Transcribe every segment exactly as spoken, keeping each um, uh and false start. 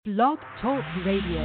Blog Talk Radio.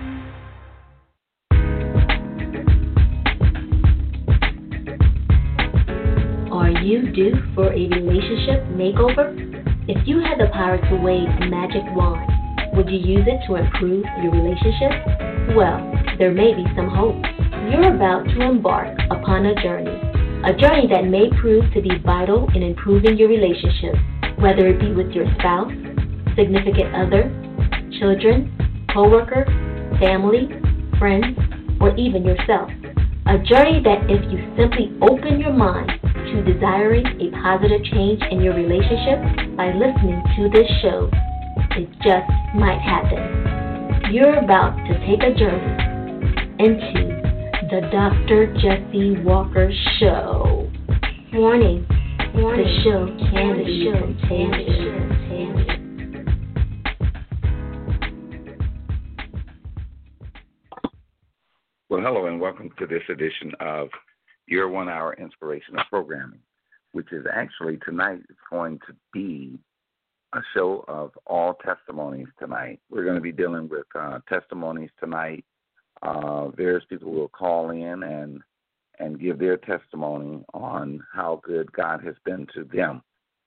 Are you due for a relationship makeover? If you had the power to wave a magic wand, would you use it to improve your relationship? Well, there may be some hope. You're about to embark upon a journey, a journey that may prove to be vital in improving your relationship, whether it be with your spouse, significant other, children, co-worker, family, friends, or even yourself. A journey that if you simply open your mind to desiring a positive change in your relationship by listening to this show, it just might happen. You're about to take a journey into the Doctor Jesse Walker Show. Warning, Warning. The show can be contagious. Well, hello and welcome to this edition of Your One Hour Inspirational Programming, which is actually tonight is going to be a show of all testimonies tonight. We're going to be dealing with uh, testimonies tonight. Uh, various people will call in and and give their testimony on how good God has been to them.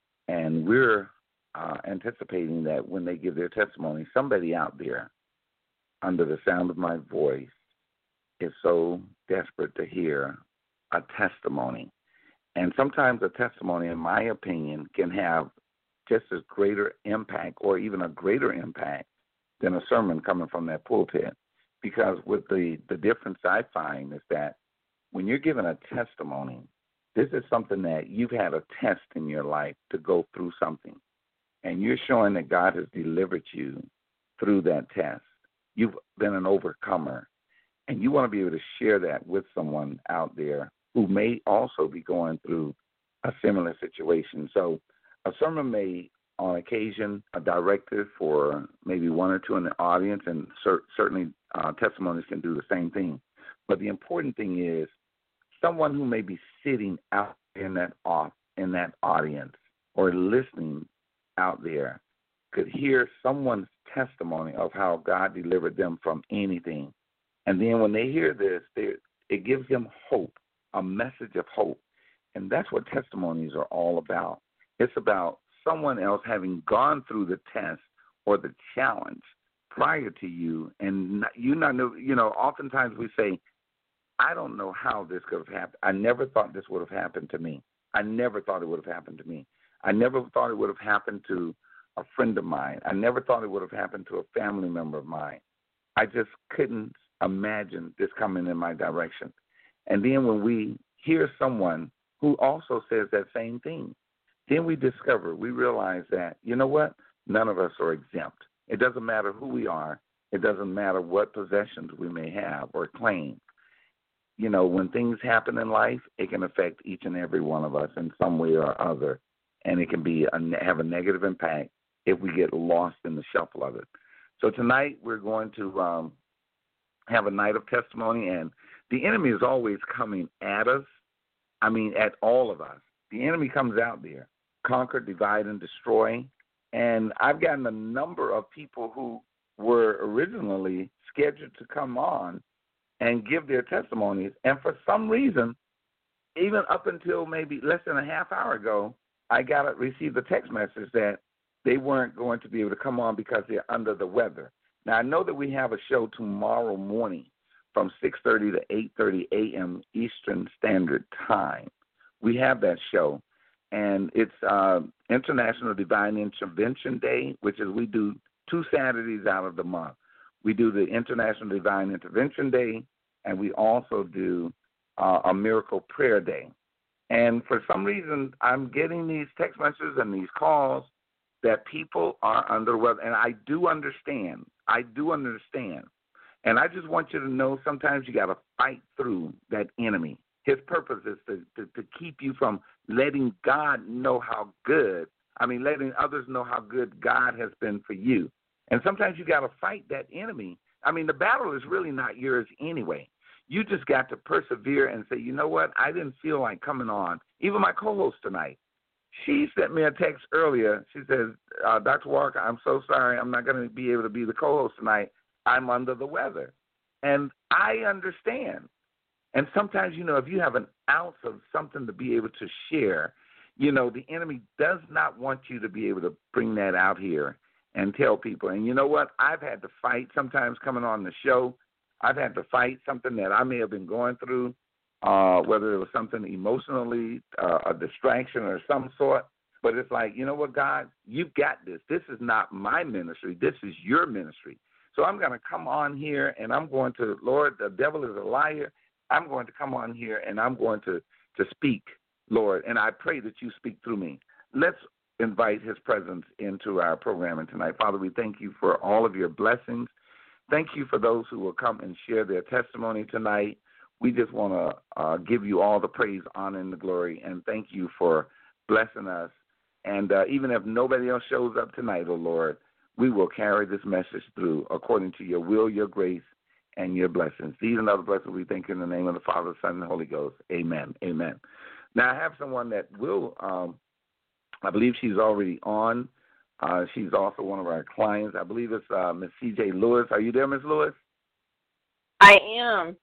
And we're uh, anticipating that when they give their testimony, somebody out there under the sound of my voice is so desperate to hear a testimony. And sometimes a testimony, in my opinion, can have just as greater impact or even a greater impact than a sermon coming from that pulpit. Because with the, the difference I find is that when you're given a testimony, this is something that you've had a test in your life to go through something. And you're showing that God has delivered you through that test. You've been an overcomer. And you want to be able to share that with someone out there who may also be going through a similar situation. So a sermon may, on occasion, a directive for maybe one or two in the audience, and cer- certainly uh, testimonies can do the same thing. But the important thing is someone who may be sitting out in that off, in that audience or listening out there could hear someone's testimony of how God delivered them from anything. And then when they hear this, they, it gives them hope, a message of hope. And that's what testimonies are all about. It's about someone else having gone through the test or the challenge prior to you. And not, you not know, you know, oftentimes we say, I don't know how this could have happened. I never thought this would have happened to me. I never thought it would have happened to me. I never thought it would have happened to a friend of mine. I never thought it would have happened to a family member of mine. I just couldn't imagine this coming in my direction. And then when we hear someone who also says that same thing, then we discover, we realize that, you know what, none of us are exempt. It doesn't matter who we are. It doesn't matter what possessions we may have or claim. You know, when things happen in life, it can affect each and every one of us in some way or other, and it can be a, have a negative impact if we get lost in the shuffle of it. So tonight we're going to um, have a night of testimony, and the enemy is always coming at us. I mean, at all of us. The enemy comes out there, conquer, divide, and destroy. And I've gotten a number of people who were originally scheduled to come on and give their testimonies, and for some reason, even up until maybe less than a half hour ago, I got a, received a text message that they weren't going to be able to come on because they're under the weather. Now, I know that we have a show tomorrow morning from six thirty to eight thirty a.m. Eastern Standard Time. We have that show, and it's uh, International Divine Intervention Day, which is we do two Saturdays out of the month. We do the International Divine Intervention Day, and we also do uh, a Miracle Prayer Day. And for some reason, I'm getting these text messages and these calls that people are under weather, and I do understand. I do understand. And I just want you to know sometimes you got to fight through that enemy. His purpose is to, to, to keep you from letting God know how good, I mean, letting others know how good God has been for you. And sometimes you got to fight that enemy. I mean, the battle is really not yours anyway. You just got to persevere and say, you know what, I didn't feel like coming on. Even my co-host tonight, she sent me a text earlier. She says, uh, Doctor Walker, I'm so sorry. I'm not going to be able to be the co-host tonight. I'm under the weather. And I understand. And sometimes, you know, if you have an ounce of something to be able to share, you know, the enemy does not want you to be able to bring that out here and tell people. And you know what? I've had to fight sometimes coming on the show. I've had to fight something that I may have been going through, uh, whether it was something emotionally, uh, a distraction or some sort. But it's like, you know what, God, you've got this. This is not my ministry. This is your ministry. So I'm going to come on here and I'm going to, Lord, the devil is a liar. I'm going to come on here and I'm going to, to speak, Lord, and I pray that you speak through me. Let's invite his presence into our programming tonight. Father, we thank you for all of your blessings. Thank you for those who will come and share their testimony tonight. We just want to uh, give you all the praise, honor, and the glory, and thank you for blessing us. And uh, even if nobody else shows up tonight, oh Lord, we will carry this message through according to your will, your grace, and your blessings. These and other blessings we thank you in the name of the Father, Son, and the Holy Ghost. Amen. Amen. Now, I have someone that will, um, I believe she's already on. Uh, she's also one of our clients. I believe it's uh, Miss C J Lewis. Are you there, Miss Lewis? I am.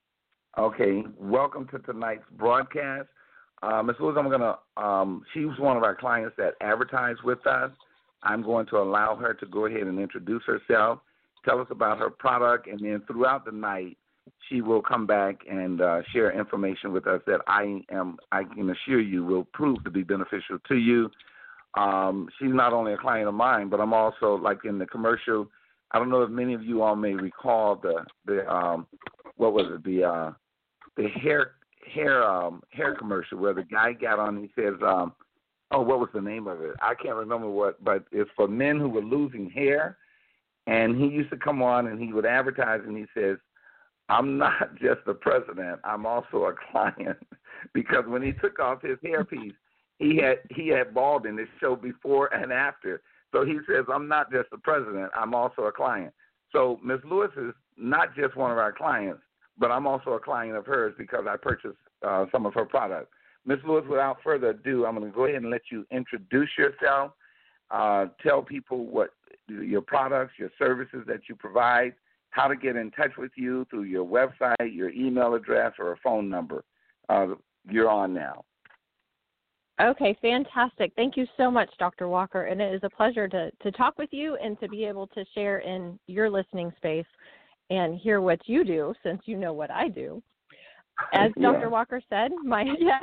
Okay. Welcome to tonight's broadcast. Uh, Miss Lewis, I'm going to, um, she's one of our clients that advertise with us. I'm going to allow her to go ahead and introduce herself, tell us about her product, and then throughout the night, she will come back and uh, share information with us that I am, I can assure you, will prove to be beneficial to you. Um, she's not only a client of mine, but I'm also, like in the commercial, I don't know if many of you all may recall the, the um, what was it, the uh, the hair hair um, hair commercial where the guy got on and he says, um, oh, what was the name of it? I can't remember what, but it's for men who were losing hair. And he used to come on and he would advertise and he says, I'm not just the president, I'm also a client. Because when he took off his hairpiece, he had he had bald in his show before and after. So he says, I'm not just the president, I'm also a client. So Miz Lewis is not just one of our clients, but I'm also a client of hers because I purchased uh, some of her products. Miz Lewis, without further ado, I'm going to go ahead and let you introduce yourself, uh, tell people what your products, your services that you provide, how to get in touch with you through your website, your email address, or a phone number. Uh, you're on now. Okay, fantastic. Thank you so much, Doctor Walker. And it is a pleasure to, to talk with you and to be able to share in your listening space and hear what you do, since you know what I do. As Yeah. Doctor Walker said, my yeah,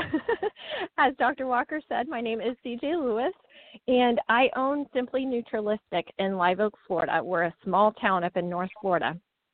as Doctor Walker said, my name is C J Lewis, and I own Simply Neutralistic in Live Oak, Florida. We're a small town up in North Florida.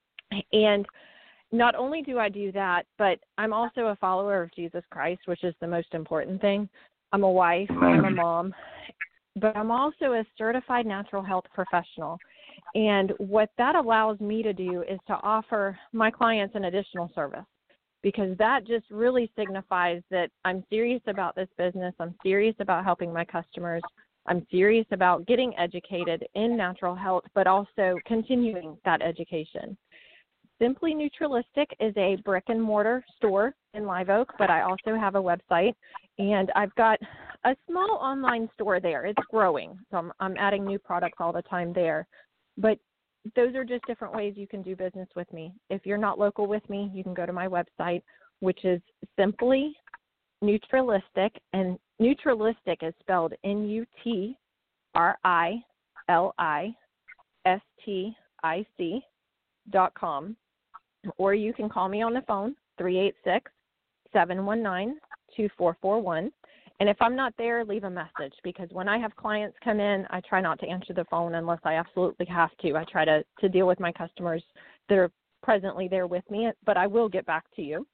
And not only do I do that, but I'm also a follower of Jesus Christ, which is the most important thing. I'm a wife, I'm a mom, but I'm also a certified natural health professional. And what that allows me to do is to offer my clients an additional service, because that just really signifies that I'm serious about this business. I'm serious about helping my customers. I'm serious about getting educated in natural health, but also continuing that education. Simply Neutralistic is a brick and mortar store in Live Oak, but I also have a website, and I've got a small online store there. It's growing, so I'm, I'm adding new products all the time there. But those are just different ways you can do business with me. If you're not local with me, you can go to my website, which is Simply Neutralistic, and Neutralistic is spelled N U T R I L I S T I C dot com. Or you can call me on the phone, three eight six, seven one nine, two four four one. And if I'm not there, leave a message, because when I have clients come in, I try not to answer the phone unless I absolutely have to. I try to, to deal with my customers that are presently there with me, but I will get back to you.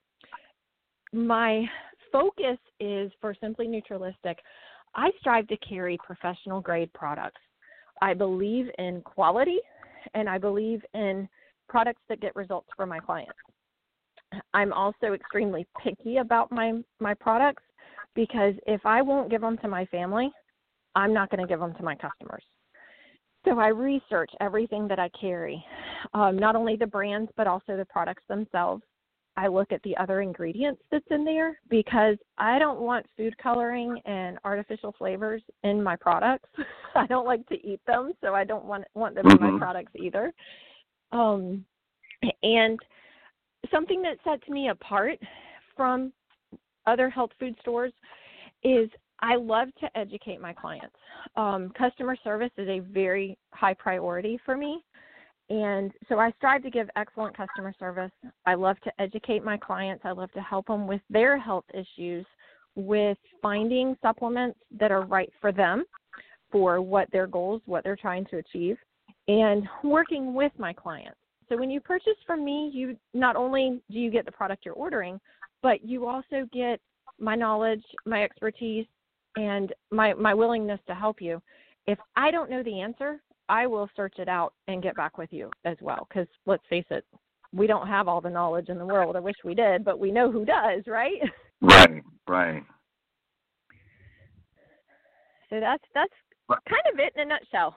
My focus is for Simply Neutralistic. I strive to carry professional grade products. I believe in quality, and I believe in products that get results for my clients. I'm also extremely picky about my, my products, because if I won't give them to my family, I'm not going to give them to my customers. So I research everything that I carry, um, not only the brands, but also the products themselves. I look at the other ingredients that's in there, because I don't want food coloring and artificial flavors in my products. I don't like to eat them, so I don't want want them mm-hmm. in my products either. Um, and something that sets me apart from other health food stores is I love to educate my clients. Um, customer service is a very high priority for me. And so I strive to give excellent customer service. I love to educate my clients. I love to help them with their health issues, with finding supplements that are right for them, for what their goals, what they're trying to achieve, and working with my clients. So when you purchase from me, you not only do you get the product you're ordering, but you also get my knowledge, my expertise, and my, my willingness to help you. If I don't know the answer, I will search it out and get back with you as well, because let's face it, we don't have all the knowledge in the world. I wish we did, but we know who does, right? Right, right. So that's that's kind of it in a nutshell.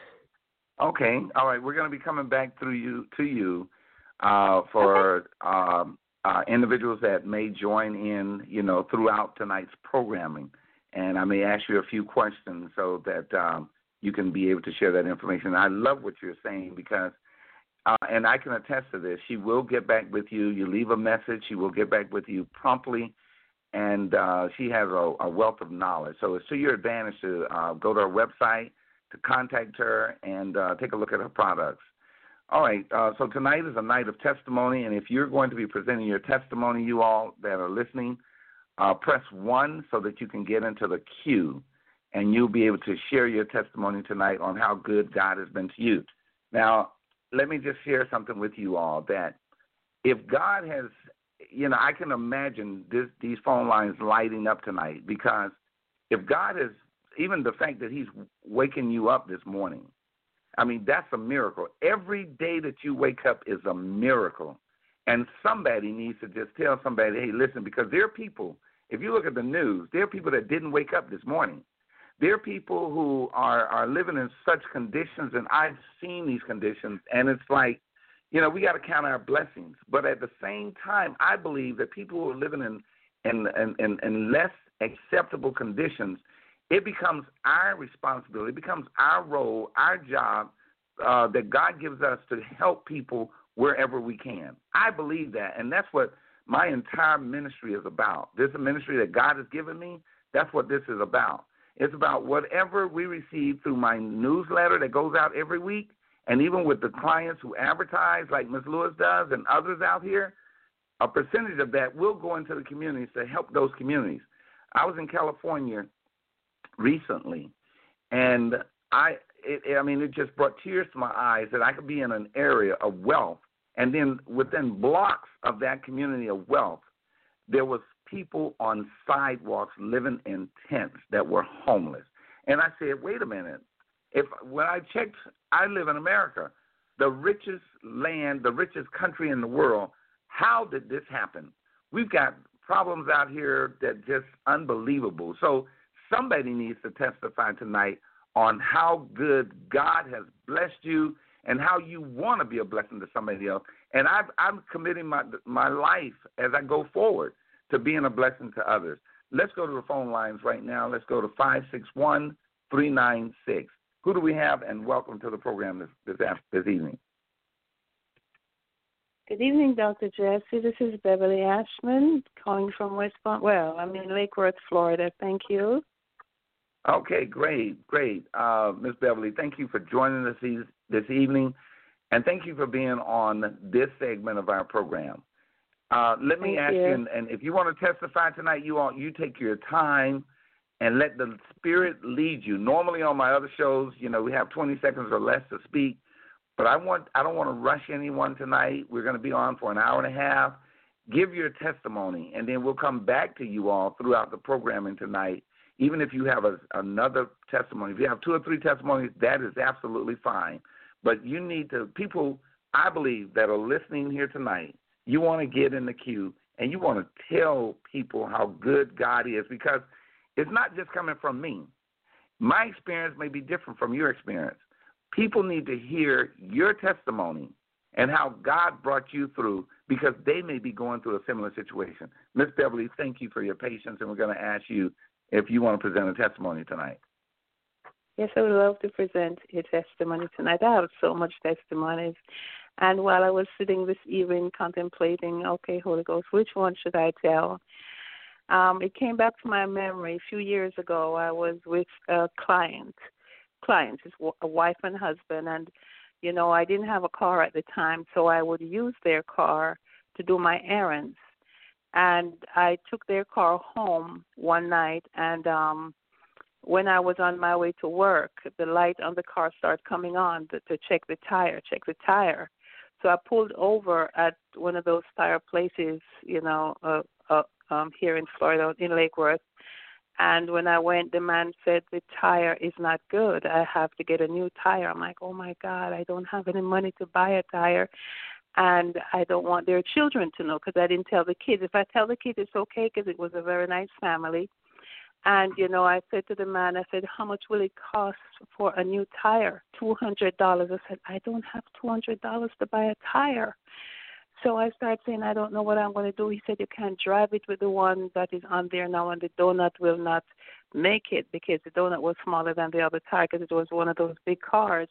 Okay, all right. We're going to be coming back through you to you uh, for okay. um, uh, individuals that may join in, you know, throughout tonight's programming, and I may ask you a few questions so that um, you can be able to share that information. I love what you're saying because, uh, and I can attest to this, she will get back with you. You leave a message, she will get back with you promptly, and uh, she has a, a wealth of knowledge. So it's to your advantage to uh, go to her website, to contact her, and uh, take a look at her products. All right, uh, so tonight is a night of testimony, and if you're going to be presenting your testimony, you all that are listening, uh, press one so that you can get into the queue, and you'll be able to share your testimony tonight on how good God has been to you. Now, let me just share something with you all, that if God has, you know, I can imagine this, these phone lines lighting up tonight, because if God has, even the fact that he's waking you up this morning, I mean, that's a miracle. Every day that you wake up is a miracle. And somebody needs to just tell somebody, hey, listen, because there are people, if you look at the news, there are people that didn't wake up this morning. There are people who are, are living in such conditions, and I've seen these conditions, and it's like, you know, we got to count our blessings. But at the same time, I believe that people who are living in, in, in, in, in less acceptable conditions, it becomes our responsibility, it becomes our role, our job uh, that God gives us to help people wherever we can. I believe that, and that's what my entire ministry is about. This is a ministry that God has given me. That's what this is about. It's about whatever we receive through my newsletter that goes out every week, and even with the clients who advertise like Miz Lewis does and others out here, a percentage of that will go into the communities to help those communities. I was in California recently, and I, it, I mean, it just brought tears to my eyes that I could be in an area of wealth, and then within blocks of that community of wealth, there was people on sidewalks living in tents that were homeless. And I said, wait a minute. If when I checked, I live in America, the richest land, the richest country in the world. How did this happen? We've got problems out here that just unbelievable. So somebody needs to testify tonight on how good God has blessed you and how you want to be a blessing to somebody else. And I've, I'm committing my my life as I go forward to being a blessing to others. Let's go to the phone lines right now. Let's go to five six one, three nine six. Who do we have? And welcome to the program this this, this evening. Good evening, Doctor Jesse. This is Beverly Ashman calling from West Palm. Well, I'm in Lake Worth, Florida. Thank you. Okay, great, great. Uh, Miz Beverly, thank you for joining us this evening, and thank you for being on this segment of our program. Uh, let me thank ask you, you, and, and if you want to testify tonight, you all, you take your time and let the Spirit lead you. Normally on my other shows, you know, we have twenty seconds or less to speak, but I want I don't want to rush anyone tonight. We're going to be on for an hour and a half. Give your testimony, and then we'll come back to you all throughout the programming tonight. Even if you have a, another testimony, if you have two or three testimonies, that is absolutely fine. But you need to, people, I believe, that are listening here tonight, you want to get in the queue and you want to tell people how good God is, because it's not just coming from me. My experience may be different from your experience. People need to hear your testimony and how God brought you through, because they may be going through a similar situation. Miss Beverly, thank you for your patience, and we're going to ask you if you want to present a testimony tonight. Yes, I would love to present a testimony tonight. I have so much testimonies. And while I was sitting this evening contemplating, okay, Holy Ghost, which one should I tell? Um, it came back to my memory a few years ago. I was with a client, client, his a wife and husband, and, you know, I didn't have a car at the time, so I would use their car to do my errands. And I took their car home one night, and um, when I was on my way to work, the light on the car started coming on to, to check the tire, check the tire. So I pulled over at one of those tire places, you know, uh, uh, um, here in Florida, in Lake Worth. And when I went, the man said, the tire is not good. I have to get a new tire. I'm like, oh, my God, I don't have any money to buy a tire. And I don't want their children to know, because I didn't tell the kids. If I tell the kids, it's okay, because it was a very nice family. And, you know, I said to the man, I said, how much will it cost for a new tire? two hundred dollars. I said, I don't have two hundred dollars to buy a tire. So I started saying, I don't know what I'm going to do. He said, you can't drive it with the one that is on there now, and the donut will not make it, because the donut was smaller than the other tire, because it was one of those big cars.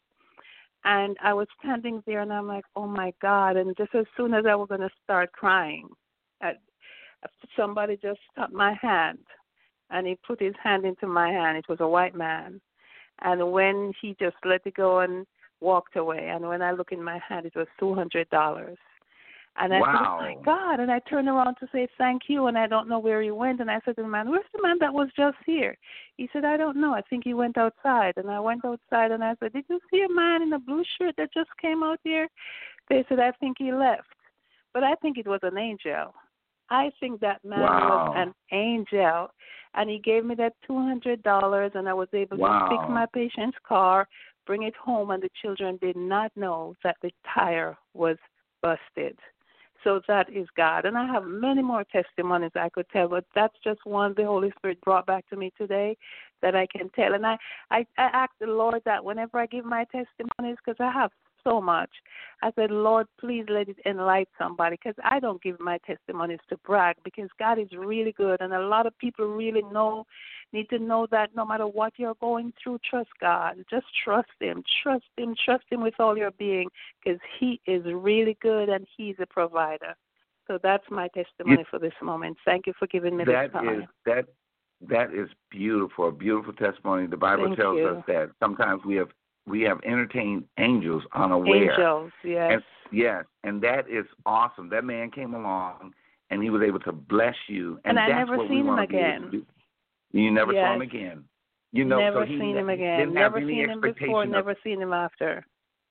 And I was standing there, and I'm like, oh, my God. And just as soon as I was going to start crying, I, somebody just stopped my hand. And he put his hand into my hand. It was a white man. And when he just let it go and walked away, and when I look in my hand, it was two hundred dollars. And I wow. said, oh, my God. And I turned around to say thank you, and I don't know where he went. And I said to the man, where's the man that was just here? He said, I don't know. I think he went outside. And I went outside, and I said, did you see a man in a blue shirt that just came out here? They said, I think he left. But I think it was an angel. I think that man wow. was an angel, and he gave me that two hundred dollars, and I was able wow. to fix my patient's car, bring it home, and the children did not know that the tire was busted. So that is God. And I have many more testimonies I could tell, but that's just one the Holy Spirit brought back to me today that I can tell. And I, I, I ask the Lord that whenever I give my testimonies, because I have so much, I said, Lord, please let it enlighten somebody, because I don't give my testimonies to brag, because God is really good, and a lot of people really know, need to know that no matter what you're going through, trust God. Just trust Him. Trust Him. Trust Him with all your being, because He is really good, and He's a provider. So that's my testimony you, for this moment. Thank you for giving me that this time. Is, that, that is beautiful, a beautiful testimony. The Bible Thank tells you. us that sometimes we have We have entertained angels unaware. Angels, yes. And, yes, and that is awesome. That man came along, and he was able to bless you. And, and I that's never what seen we him want to again. do. You never yes. saw him again. You know, never so he seen him again. Didn't never have any seen him expectation before, of, never seen him after.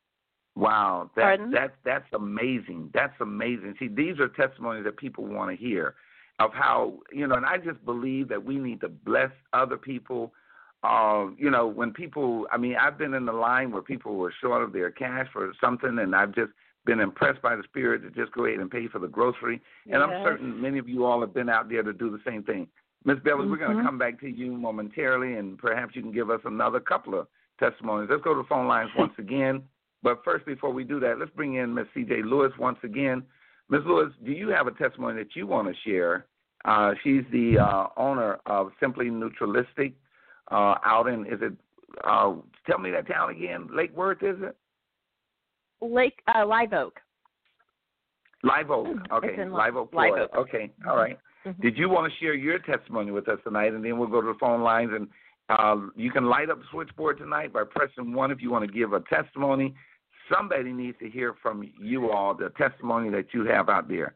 Wow, that, Pardon? that, that's amazing. That's amazing. See, these are testimonies that people want to hear of how, you know, and I just believe that we need to bless other people. Uh, you know, when people, I mean, I've been in the line where people were short of their cash for something, and I've just been impressed by the Spirit to just go ahead and pay for the grocery. And yes. I'm certain many of you all have been out there to do the same thing. Miz Beverly, mm-hmm. we're going to come back to you momentarily, and perhaps you can give us another couple of testimonies. Let's go to the phone lines once again. But first, before we do that, let's bring in Miz C J Lewis once again. Miz Lewis, do you have a testimony that you want to share? Uh, she's the uh, owner of Simply Neutralistic. Uh, out in, is it, uh, tell me that town again, Lake Worth, is it? Lake, uh, Live Oak. Live Oak, okay, Live Oak, Florida. Live Oak. Okay, all right. Mm-hmm. Did you want to share your testimony with us tonight, and then we'll go to the phone lines, and uh, you can light up the switchboard tonight by pressing one if you want to give a testimony. Somebody needs to hear from you all, the testimony that you have out there.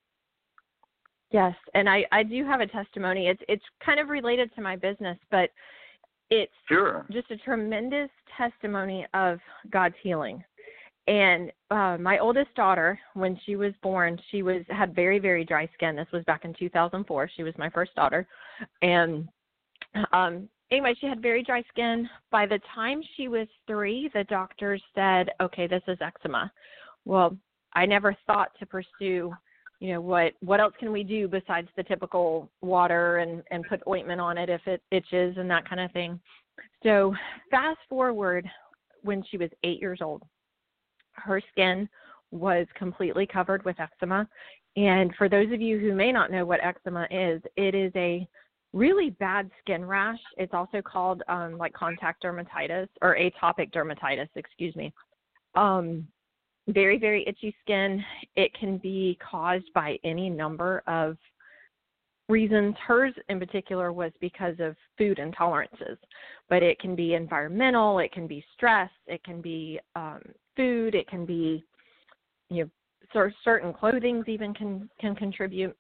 Yes, and I, I do have a testimony. It's it's kind of related to my business, but it's sure. just a tremendous testimony of God's healing. And uh, my oldest daughter, when she was born, she was had very, very dry skin. This was back in two thousand four. She was my first daughter. And um, anyway, she had very dry skin. By the time she was three, the doctors said, okay, this is eczema. Well, I never thought to pursue you know, what what else can we do besides the typical water and, and put ointment on it if it itches and that kind of thing. So fast forward when she was eight years old, her skin was completely covered with eczema. And for those of you who may not know what eczema is, it is a really bad skin rash. It's also called um, like contact dermatitis or atopic dermatitis, excuse me. Um, very, very itchy skin. It can be caused by any number of reasons. Hers in particular was because of food intolerances, but it can be environmental, it can be stress, it can be um, food, it can be, you know, cer- certain clothings even can, can contribute.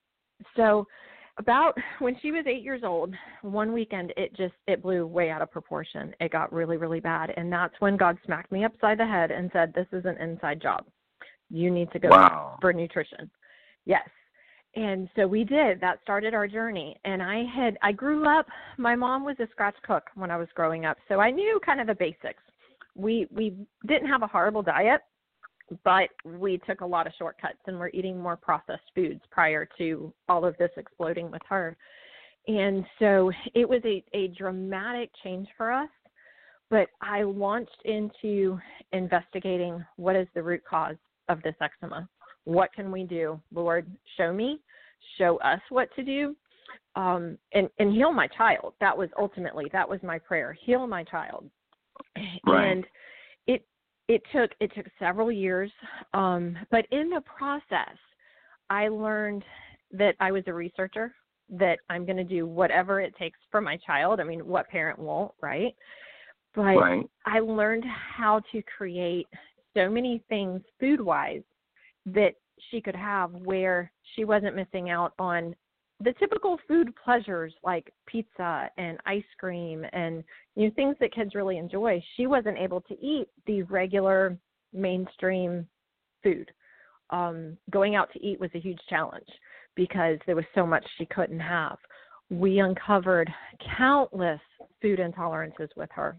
So about when she was eight years old, one weekend it just, it blew way out of proportion. It got really, really bad. And that's when God smacked me upside the head and said, this is an inside job. You need to go wow. for nutrition. Yes. And so we did. That started our journey. And I had, I grew up, my mom was a scratch cook when I was growing up. So I knew kind of the basics. We, we didn't have a horrible diet, but we took a lot of shortcuts and we're eating more processed foods prior to all of this exploding with her. And so it was a, a dramatic change for us, but I launched into investigating what is the root cause of this eczema. What can we do? Lord, show me, show us what to do, um, and, and heal my child. That was ultimately, that was my prayer, heal my child. Right. And it it took it took several years, um, but in the process, I learned that I was a researcher, that I'm going to do whatever it takes for my child. I mean, what parent won't, right? But right. I learned how to create so many things food-wise that she could have where she wasn't missing out on the typical food pleasures like pizza and ice cream and, you know, things that kids really enjoy. She wasn't able to eat the regular mainstream food. Um, going out to eat was a huge challenge because there was so much she couldn't have. We uncovered countless food intolerances with her.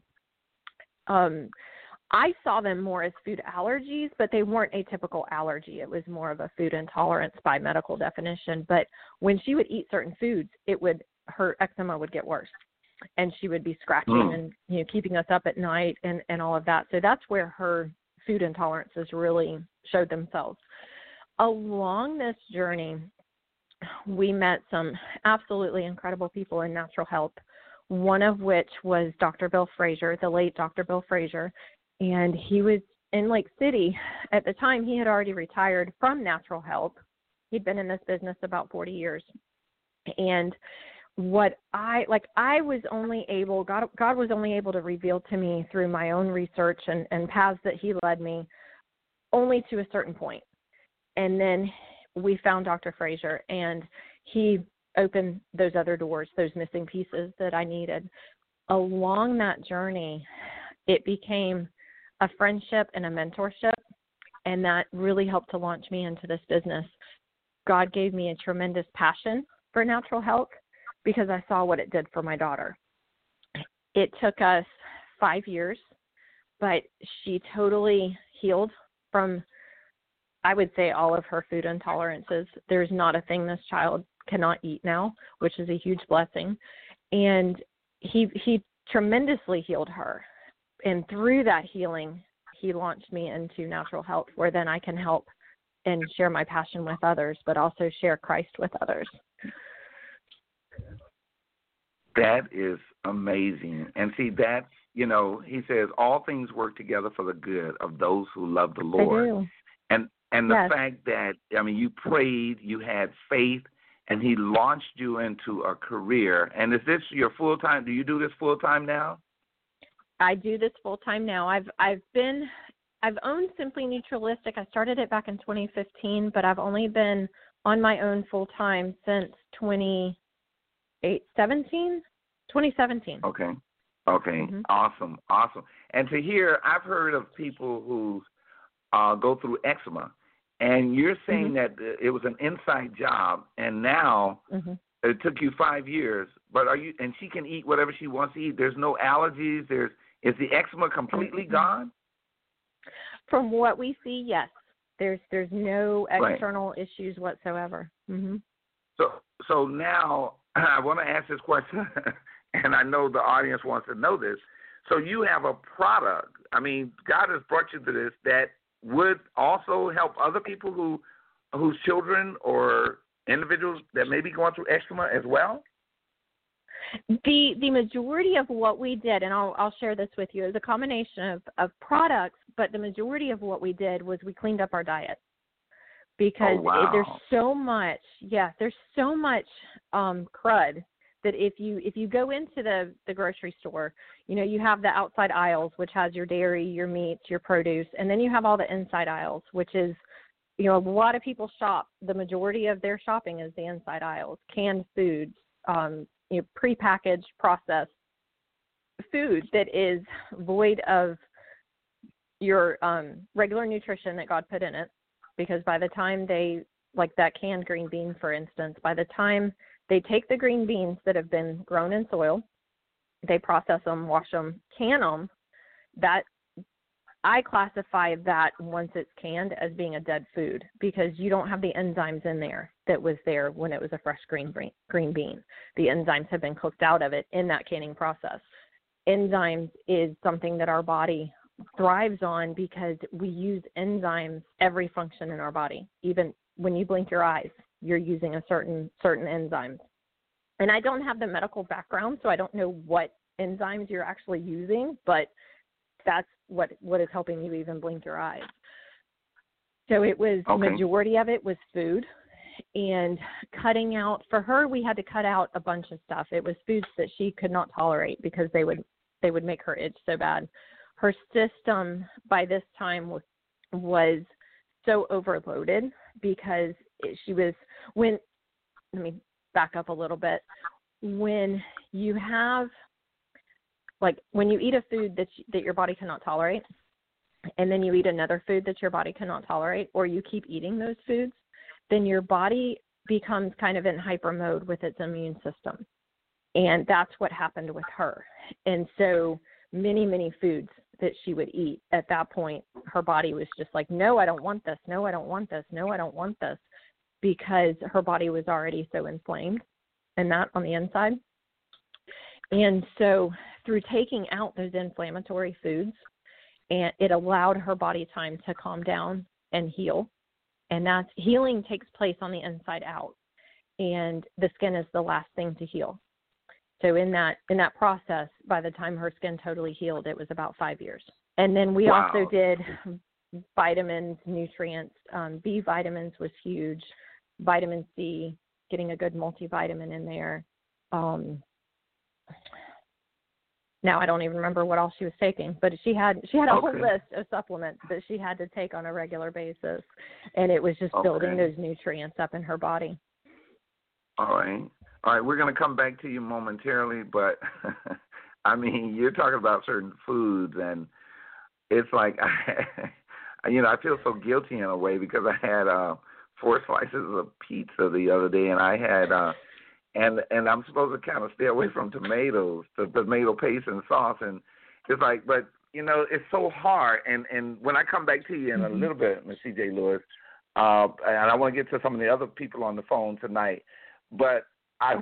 Um, I saw them more as food allergies, but they weren't a typical allergy. It was more of a food intolerance by medical definition. But when she would eat certain foods, it would, her eczema would get worse, and she would be scratching mm. and, you know, keeping us up at night and, and all of that. So that's where her food intolerances really showed themselves. Along this journey, we met some absolutely incredible people in natural health, one of which was Doctor Bill Frazier, the late Doctor Bill Frazier. And he was in Lake City. At the time, he had already retired from natural health. He'd been in this business about forty years. And what I, like, I was only able, God, God was only able to reveal to me through my own research and, and paths that he led me only to a certain point. And then we found Doctor Frazier, and he opened those other doors, those missing pieces that I needed. Along that journey, it became a friendship and a mentorship, and that really helped to launch me into this business. God gave me a tremendous passion for natural health because I saw what it did for my daughter. It took us five years, but she totally healed from, I would say, all of her food intolerances. There's not a thing this child cannot eat now, which is a huge blessing. And he he tremendously healed her. And through that healing, he launched me into natural health, where then I can help and share my passion with others, but also share Christ with others. That is amazing. And see, that's, you know, he says all things work together for the good of those who love the Lord. They do. And and the yes. fact that, I mean, you prayed, you had faith, and he launched you into a career. And is this your full-time? Do you do this full-time now? I do this full-time now. I've I've been, I've owned Simply Neutralistic. I started it back in twenty fifteen, but I've only been on my own full-time since twenty seventeen. twenty seventeen. Okay. Okay. Mm-hmm. Awesome. Awesome. And to hear, I've heard of people who uh, go through eczema, and you're saying mm-hmm. that it was an inside job, and now mm-hmm. it took you five years, but are you, and she can eat whatever she wants to eat. There's no allergies. There's, is the eczema completely mm-hmm. gone? From what we see, yes. There's there's no external right. issues whatsoever. Mm-hmm. So so now I want to ask this question, and I know the audience wants to know this. So you have a product. I mean, God has brought you to this that would also help other people who whose children or individuals that may be going through eczema as well? The the majority of what we did, and I'll I'll share this with you, is a combination of, of products, but the majority of what we did was we cleaned up our diet. Because oh, wow. it, there's so much, yeah, there's so much um, crud that if you if you go into the, the grocery store, you know, you have the outside aisles, which has your dairy, your meats, your produce, and then you have all the inside aisles, which is, you know, a lot of people shop. The majority of their shopping is the inside aisles, canned foods, um, you know, prepackaged, processed food that is void of your um, regular nutrition that God put in it. Because by the time they, like that canned green bean, for instance, by the time they take the green beans that have been grown in soil, they process them, wash them, can them, that I classify that once it's canned as being a dead food because you don't have the enzymes in there that was there when it was a fresh green green bean. The enzymes have been cooked out of it in that canning process. Enzymes is something that our body thrives on because we use enzymes every function in our body. Even when you blink your eyes, you're using a certain certain enzymes. And I don't have the medical background, so I don't know what enzymes you're actually using, but that's what what is helping you even blink your eyes. So it was, okay. majority of it was food, and cutting out, for her, we had to cut out a bunch of stuff. It was foods that she could not tolerate because they would they would make her itch so bad. Her system by this time was, was so overloaded because it, she was, when, let me back up a little bit. When you have, like when you eat a food that, you, that your body cannot tolerate, and then you eat another food that your body cannot tolerate, or you keep eating those foods, then your body becomes kind of in hyper mode with its immune system. And that's what happened with her. And so many, many foods that she would eat at that point, her body was just like, no, I don't want this. No, I don't want this. No, I don't want this, because her body was already so inflamed and that on the inside. And so through taking out those inflammatory foods, and it allowed her body time to calm down and heal. And that's, healing takes place on the inside out, and the skin is the last thing to heal. So in that in that process, by the time her skin totally healed, it was about five years. And then we wow. also did vitamins, nutrients. Um, B vitamins was huge. Vitamin C, getting a good multivitamin in there. Um, now I don't even remember what else she was taking, but she had she had a okay. whole list of supplements that she had to take on a regular basis, and it was just okay. building those nutrients up in her body. All right. All right, we're going to come back to you momentarily, but, I mean, you're talking about certain foods, and it's like, I, you know, I feel so guilty in a way because I had uh, four slices of pizza the other day, and I had, uh, and and I'm supposed to kind of stay away from tomatoes, the tomato paste and sauce, and it's like, but, you know, it's so hard, and, and when I come back to you in mm-hmm. a little bit, Miz C J Lewis, uh, and I want to get to some of the other people on the phone tonight, but I,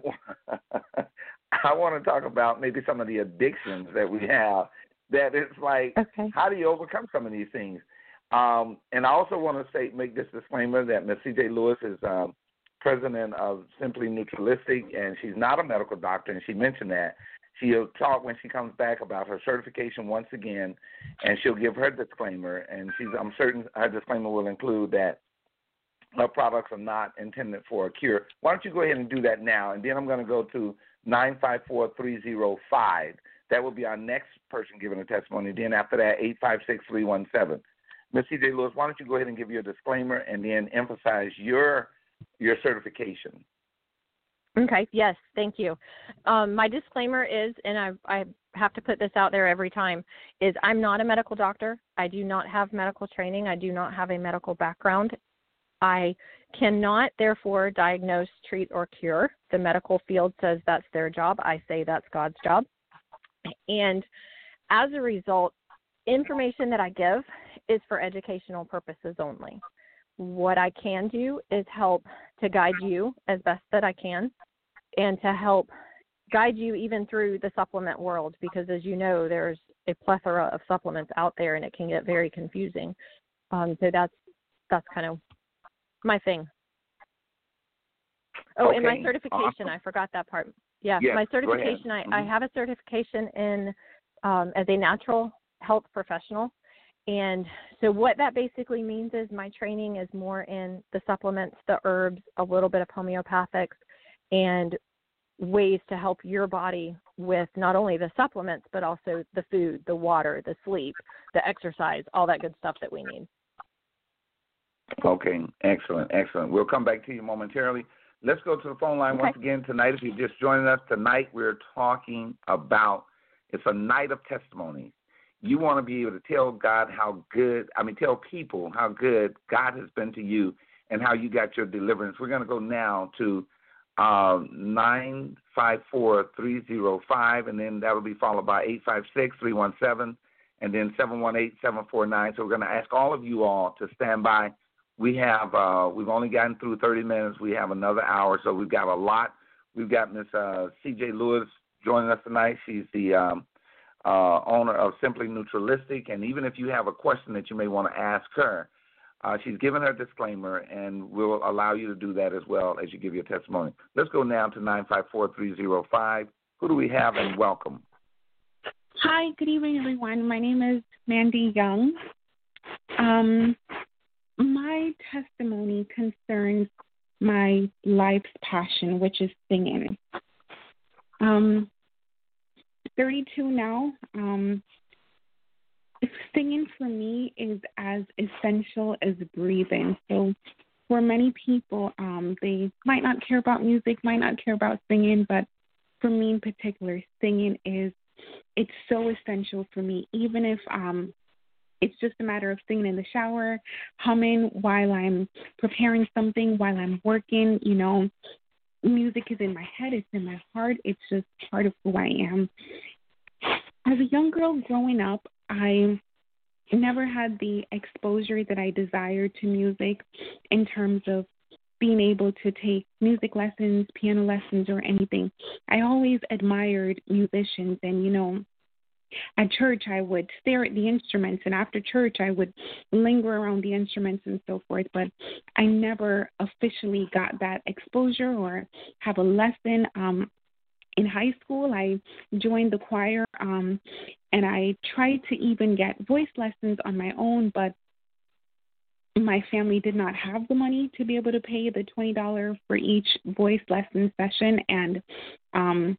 I want to talk about maybe some of the addictions that we have, that it's like, okay. how do you overcome some of these things? Um, and I also want to say, make this disclaimer that Miz C J Lewis is um, president of Simply Neutralistic, and she's not a medical doctor, and she mentioned that. She'll talk when she comes back about her certification once again, and she'll give her disclaimer, and she's, I'm certain her disclaimer will include that our products are not intended for a cure. Why don't you go ahead and do that now, and then I'm going to go to nine five four, three zero five. That will be our next person giving a testimony. Then after that, eight five six, three one seven. Miz C J Lewis, why don't you go ahead and give your disclaimer and then emphasize your your certification. Okay, yes, thank you. Um, my disclaimer is, and I, I have to put this out there every time, is I'm not a medical doctor. I do not have medical training. I do not have a medical background. I cannot, therefore, diagnose, treat, or cure. The medical field says that's their job. I say that's God's job. And as a result, information that I give is for educational purposes only. What I can do is help to guide you as best that I can, and to help guide you even through the supplement world, because as you know, there's a plethora of supplements out there and it can get very confusing. Um, so that's that's kind of my thing. Oh, okay. and my certification, Awesome. I forgot that part. Yeah, yes, my certification, I, mm-hmm. I have a certification in um, as a natural health professional. And so what that basically means is my training is more in the supplements, the herbs, a little bit of homeopathics, and ways to help your body with not only the supplements, but also the food, the water, the sleep, the exercise, all that good stuff that we need. Okay, excellent, excellent. We'll come back to you momentarily. Let's go to the phone line okay. once again tonight. If you're just joining us tonight, we're talking about, it's a night of testimonies. You want to be able to tell God how good, I mean, tell people how good God has been to you and how you got your deliverance. We're going to go now to uh, nine five four, three oh five, and then that will be followed by eight five six, three one seven, and then seven one eight, seven four nine. So we're going to ask all of you all to stand by. We have, uh, we've only gotten through thirty minutes. We have another hour, so we've got a lot. We've got Miss Uh, C J Lewis joining us tonight. She's the um, uh, owner of Simply Neutralistic, and even if you have a question that you may want to ask her, uh, she's given her disclaimer, and we'll allow you to do that as well as you give your testimony. Let's go now to nine five four, three oh five. Who do we have, and welcome? Hi, good evening, everyone. My name is Mandy Young. Um, my testimony concerns my life's passion, which is singing. Um, thirty-two now. Um, singing for me is as essential as breathing. So for many people, um, they might not care about music, might not care about singing, but for me in particular, singing is, it's so essential for me, even if um, it's just a matter of singing in the shower, humming while I'm preparing something, while I'm working, you know. Music is in my head, it's in my heart, it's just part of who I am. As a young girl growing up, I never had the exposure that I desired to music in terms of being able to take music lessons, piano lessons, or anything. I always admired musicians, and, you know, at church I would stare at the instruments, and after church I would linger around the instruments and so forth, but I never officially got that exposure or have a lesson. Um, in high school, I joined the choir, um, and I tried to even get voice lessons on my own, but my family did not have the money to be able to pay the twenty dollars for each voice lesson session, and um,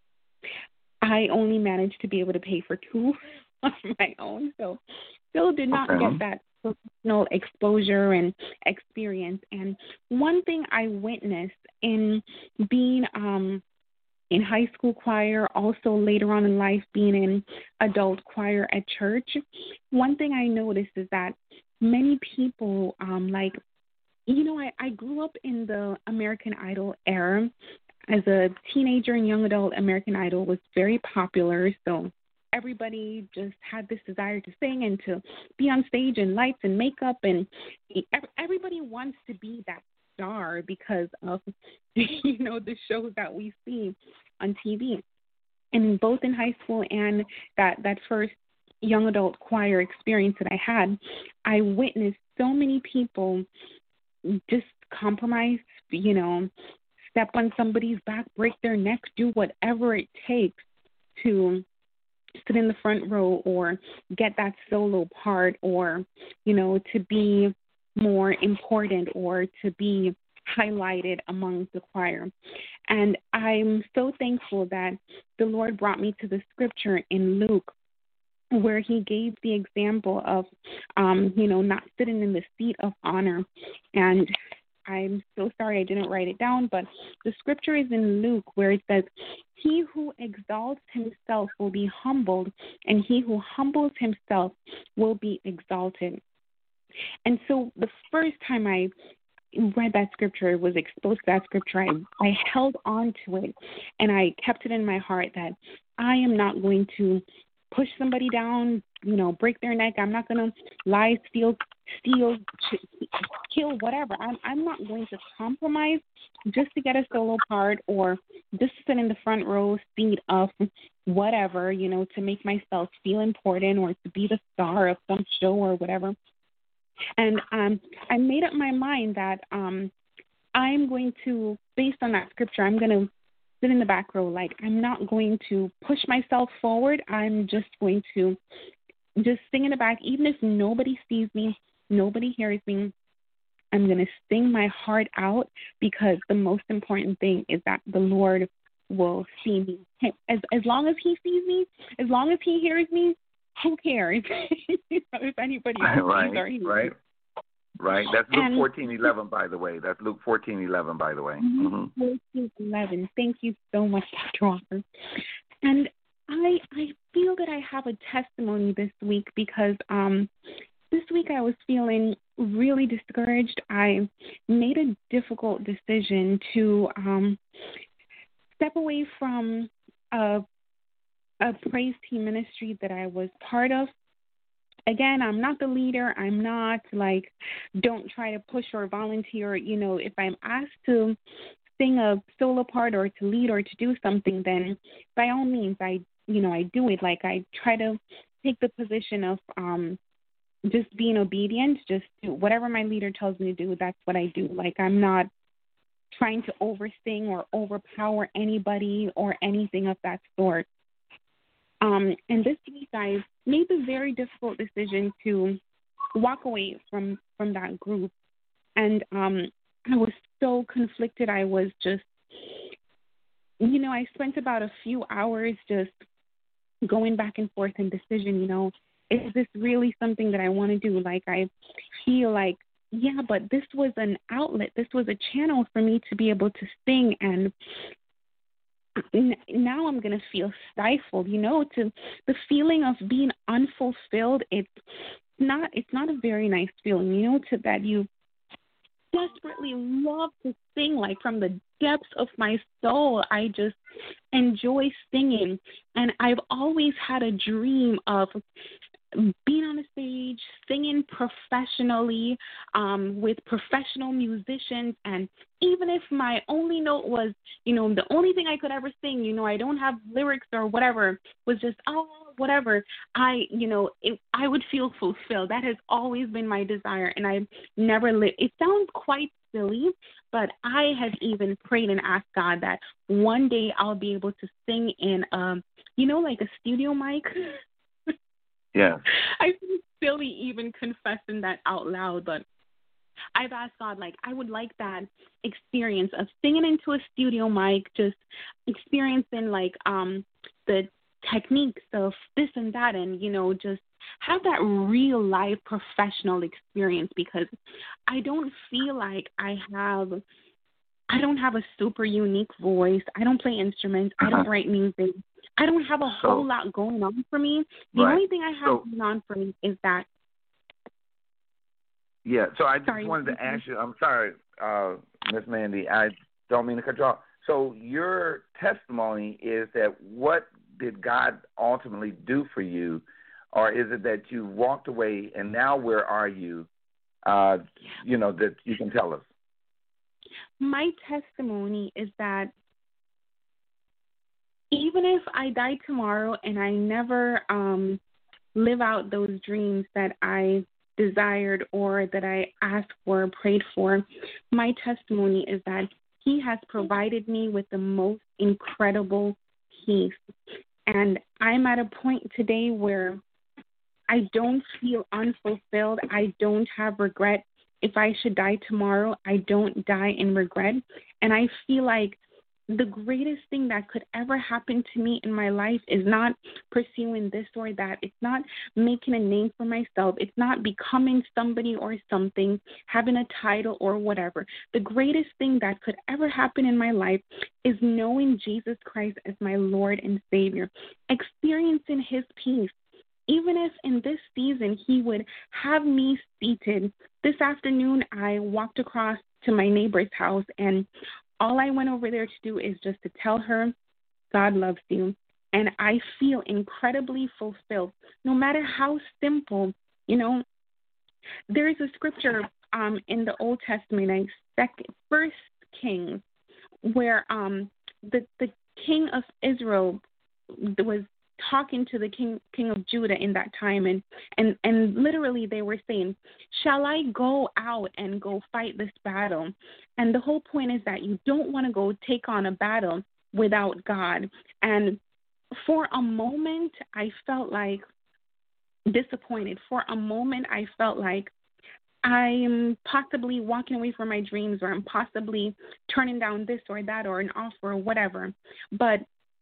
I only managed to be able to pay for two on my own, so still did not okay. get that personal exposure and experience. And one thing I witnessed in being um, in high school choir, also later on in life being in adult choir at church, one thing I noticed is that many people, um, like, you know, I, I grew up in the American Idol era. As a teenager and young adult, American Idol was very popular, so everybody just had this desire to sing and to be on stage and lights and makeup, and everybody wants to be that star because of, you know, the shows that we see on T V. And both in high school and that, that first young adult choir experience that I had, I witnessed so many people just compromise, you know, step on somebody's back, break their neck, do whatever it takes to sit in the front row or get that solo part, or, you know, to be more important or to be highlighted among the choir. And I'm so thankful that the Lord brought me to the scripture in Luke where he gave the example of, um, you know, not sitting in the seat of honor. And I'm so sorry I didn't write it down, but the scripture is in Luke where it says, he who exalts himself will be humbled, and he who humbles himself will be exalted. And so the first time I read that scripture, was exposed to that scripture, I, I held on to it, and I kept it in my heart that I am not going to push somebody down, you know, break their neck. I'm not going to lie, steal, steal, kill, whatever. I'm, I'm not going to compromise just to get a solo part or just to sit in the front row seat of whatever, you know, to make myself feel important or to be the star of some show or whatever. And um, I made up my mind that um, I'm going to, based on that scripture, I'm going to sit in the back row. Like, I'm not going to push myself forward. I'm just going to just sing in the back, even if nobody sees me, nobody hears me. I'm going to sing my heart out, because the most important thing is that the Lord will see me. As as long as he sees me, as long as he hears me, who cares if anybody else right, sees or hears right, me? right. That's Luke And, fourteen eleven, by the way. That's Luke fourteen eleven, by the way. Mm-hmm. fourteen eleven. Thank you so much, Doctor Walker. And I I feel that I have a testimony this week, because um this week I was feeling really discouraged. I made a difficult decision to um, step away from a, a praise team ministry that I was part of. Again, I'm not the leader. I'm not like, don't try to push or volunteer. You know, if I'm asked to sing a solo part or to lead or to do something, then by all means, I, you know, I do it. Like, I try to take the position of um, just being obedient, just do whatever my leader tells me to do. That's what I do. Like, I'm not trying to oversing or overpower anybody or anything of that sort. Um, and this week I made the very difficult decision to walk away from, from that group. And um, I was so conflicted. I was just, you know, I spent about a few hours just going back and forth in decision, you know, is this really something that I want to do? Like, I feel like, yeah, but this was an outlet. This was a channel for me to be able to sing. And now I'm going to feel stifled, you know, to the feeling of being unfulfilled. It's not, it's not a very nice feeling, you know, to that you desperately love to sing, like from the depths of my soul. I just enjoy singing. And I've always had a dream of being on a stage, singing professionally, um, with professional musicians. And even if my only note was, you know, the only thing I could ever sing, you know, I don't have lyrics or whatever, was just, oh, whatever, I, you know, it, I would feel fulfilled. That has always been my desire. And I've never lived. It sounds quite silly, but I have even prayed and asked God that one day I'll be able to sing in, um, you know, like a studio mic. Yeah. I feel silly even confessing that out loud, but I've asked God, like, I would like that experience of singing into a studio mic, just experiencing, like, um, the techniques of this and that, and, you know, just have that real life professional experience, because I don't feel like I have, I don't have a super unique voice. I don't play instruments. I don't write music. I don't have a so, whole lot going on for me. The right. only thing I have so, going on for me is that. Yeah, so I just sorry, wanted to ask you, I'm sorry, uh, Miss Mandy, I don't mean to cut you off. So your testimony is that what did God ultimately do for you, or is it that you walked away and now where are you, uh, you know, that you can tell us? My testimony is that even if I die tomorrow and I never um, live out those dreams that I desired or that I asked for, prayed for, my testimony is that He has provided me with the most incredible peace. And I'm at a point today where I don't feel unfulfilled. I don't have regret. If I should die tomorrow, I don't die in regret. And I feel like the greatest thing that could ever happen to me in my life is not pursuing this or that. It's not making a name for myself. It's not becoming somebody or something, having a title or whatever. The greatest thing that could ever happen in my life is knowing Jesus Christ as my Lord and Savior, experiencing His peace. Even if in this season He would have me seated. This afternoon I walked across to my neighbor's house, and all I went over there to do is just to tell her, God loves you. And I feel incredibly fulfilled, no matter how simple. You know, there is a scripture um, in the Old Testament, I second, First Kings, where um, the, the king of Israel was talking to the king king of Judah in that time, and, and, and literally they were saying, shall I go out and go fight this battle? And the whole point is that you don't want to go take on a battle without God. And for a moment, I felt like disappointed. For a moment, I felt like I'm possibly walking away from my dreams, or I'm possibly turning down this or that or an offer or whatever. But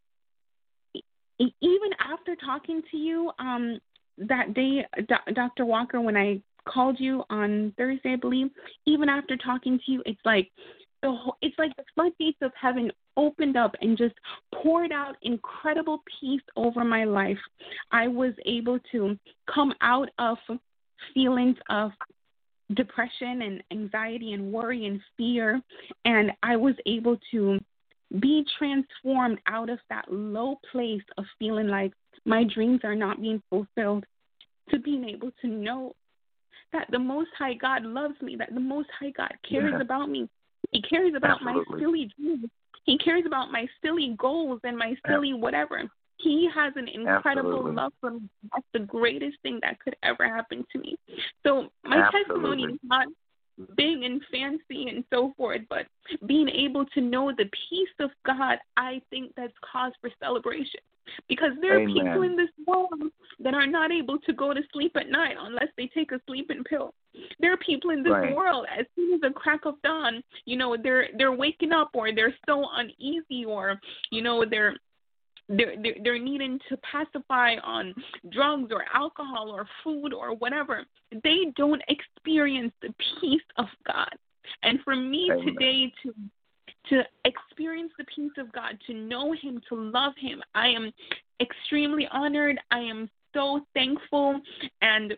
even after talking to you um, that day, Do- Doctor Walker, when I called you on Thursday, I believe, even after talking to you, it's like the whole, it's like the floodgates of heaven opened up and just poured out incredible peace over my life. I was able to come out of feelings of depression and anxiety and worry and fear, and I was able to be transformed out of that low place of feeling like my dreams are not being fulfilled, to being able to know that the Most High God loves me, that the Most High God cares yeah. about me. He cares about Absolutely. my silly dreams. He cares about my silly goals and my silly whatever. He has an incredible Absolutely. love for me. That's the greatest thing that could ever happen to me. So my Absolutely. testimony is not big and fancy and so forth, but being able to know the peace of God, I think that's cause for celebration. Because there are Amen. people in this world that are not able to go to sleep at night unless they take a sleeping pill. There are people in this right. world, as soon as the crack of dawn, you know, they're they're waking up, or they're so uneasy, or, you know, they're They're, they're, they're needing to pacify on drugs or alcohol or food or whatever. They don't experience the peace of God. And for me Amen. today to to experience the peace of God, to know Him, to love Him, I am extremely honored. I am so thankful. And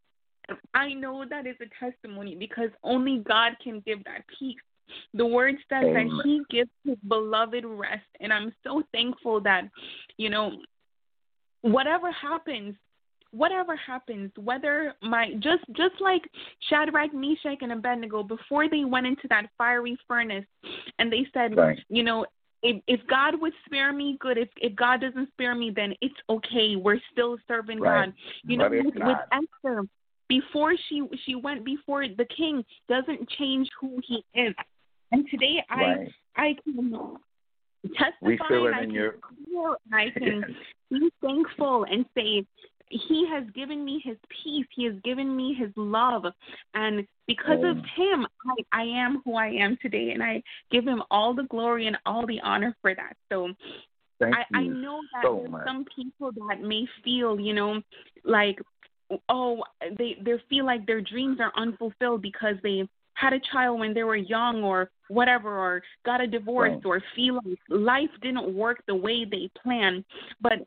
I know that is a testimony, because only God can give that peace. The word says Amen. that He gives His beloved rest, and I'm so thankful that, you know, whatever happens, whatever happens, whether my, just just like Shadrach, Meshach, and Abednego, before they went into that fiery furnace, and they said, right. you know, if, if God would spare me, good. If if God doesn't spare me, then it's okay. We're still serving right. God. You know, with, with Esther, before she she went before the king, doesn't change who he is. And today right. I I can testify, we feel it and I in can your... feel, and I can be thankful and say, He has given me His peace. He has given me His love. And because oh. of Him, I, I am who I am today. And I give Him all the glory and all the honor for that. So Thank I, I you know that so there's much. some people that may feel, you know, like, oh, they, they feel like their dreams are unfulfilled because they had a child when they were young or whatever, or got a divorce, right. or feel like life didn't work the way they planned. But,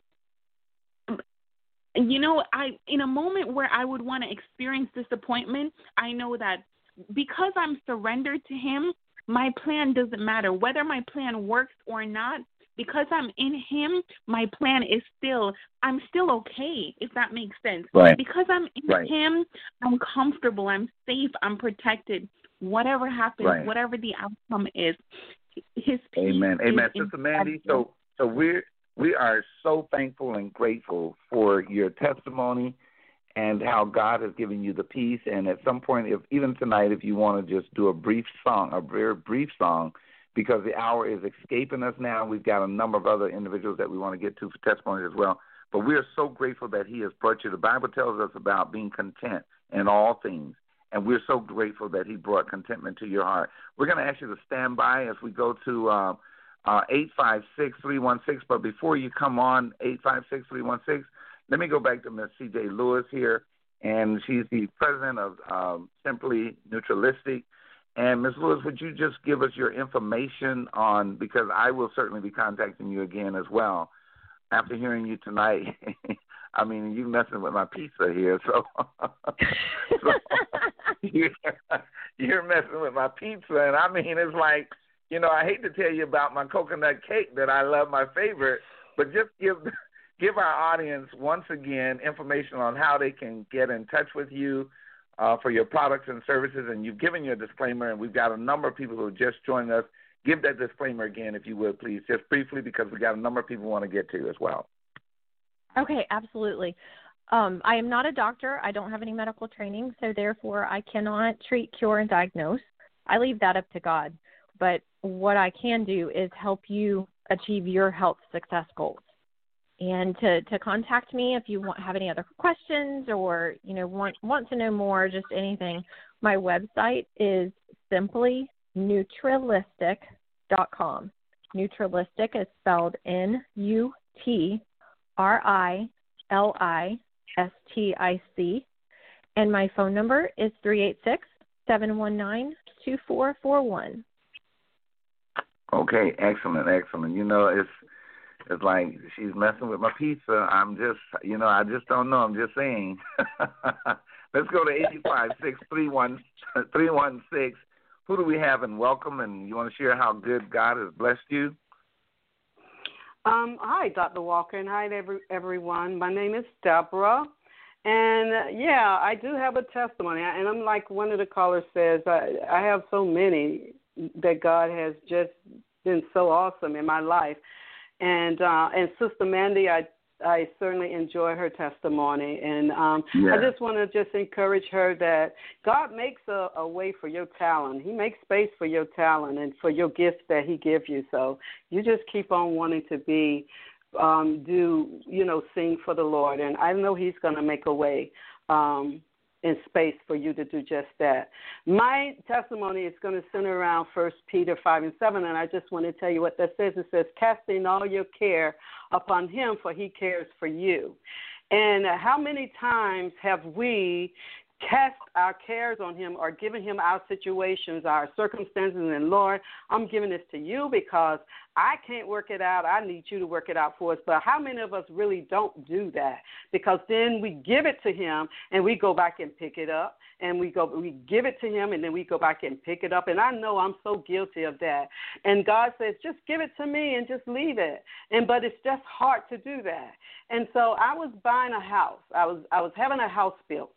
you know, I in a moment where I would want to experience disappointment, I know that because I'm surrendered to Him, my plan doesn't matter. Whether my plan works or not, because I'm in Him, my plan is still, I'm still okay, if that makes sense. Right. Because I'm in right. Him, I'm comfortable, I'm safe, I'm protected. Whatever happens, right. whatever the outcome is, His peace. Amen. Amen. Is Sister Mandy, so so we're we are so thankful and grateful for your testimony and how God has given you the peace. And at some point, if even tonight, if you want to just do a brief song, a very brief song, because the hour is escaping us now. We've got a number of other individuals that we want to get to for testimonies as well. But we are so grateful that He has brought you. The Bible tells us about being content in all things. And we're so grateful that He brought contentment to your heart. We're going to ask you to stand by as we go to uh, uh, eight five six, three one six. But before you come on, eight five six, three one six, let me go back to Miz C J Lewis here. And she's the president of um, Simply Neutralistic. And Miz Lewis, would you just give us your information on, because I will certainly be contacting you again as well after hearing you tonight. I mean, you messing with my pizza here, so, so you're, you're messing with my pizza, and I mean, it's like, you know, I hate to tell you about my coconut cake that I love, my favorite, but just give give our audience once again information on how they can get in touch with you uh, for your products and services. And you've given your disclaimer, and we've got a number of people who have just joined us. Give that disclaimer again, if you would, please, just briefly, because we got a number of people who want to get to as well. Okay, absolutely. Um, I am not a doctor. I don't have any medical training, so therefore I cannot treat, cure, and diagnose. I leave that up to God. But what I can do is help you achieve your health success goals. And to, to contact me if you want, have any other questions or, you know, want, want to know more, just anything, my website is simply nutrilistic dot com. Nutrilistic is spelled N U T R I L I S T I C. And my phone number is three eight six, seven one nine, two four four one. Okay, excellent, excellent. You know, it's it's like she's messing with my pizza. I'm just, you know, I just don't know. I'm just saying. Let's go to eight five six, three one six. Who do we have, and welcome, and you want to share how good God has blessed you? Um, hi, Doctor Walker, and hi, every, everyone. My name is Deborah, and, uh, yeah, I do have a testimony, and I'm like one of the callers says, I, I have so many that God has just been so awesome in my life. And uh, and Sister Mandy, I I certainly enjoy her testimony. And um, yeah. I just want to just encourage her that God makes a, a way for your talent. He makes space for your talent and for your gifts that he gives you. So you just keep on wanting to be, um, do, you know, sing for the Lord. And I know he's going to make a way um, in space for you to do just that. My testimony is going to center around First Peter five and seven, and I just want to tell you what that says. It says, casting all your care upon him, for he cares for you. And how many times have we cast our cares on him or given him our situations, our circumstances, and Lord, I'm giving this to you because I can't work it out. I need you to work it out for us. But how many of us really don't do that? Because then we give it to him and we go back and pick it up, and we go, we give it to him and then we go back and pick it up. And I know I'm so guilty of that. And God says, just give it to me and just leave it. And but it's just hard to do that. And so I was buying a house. I was I was having a house built.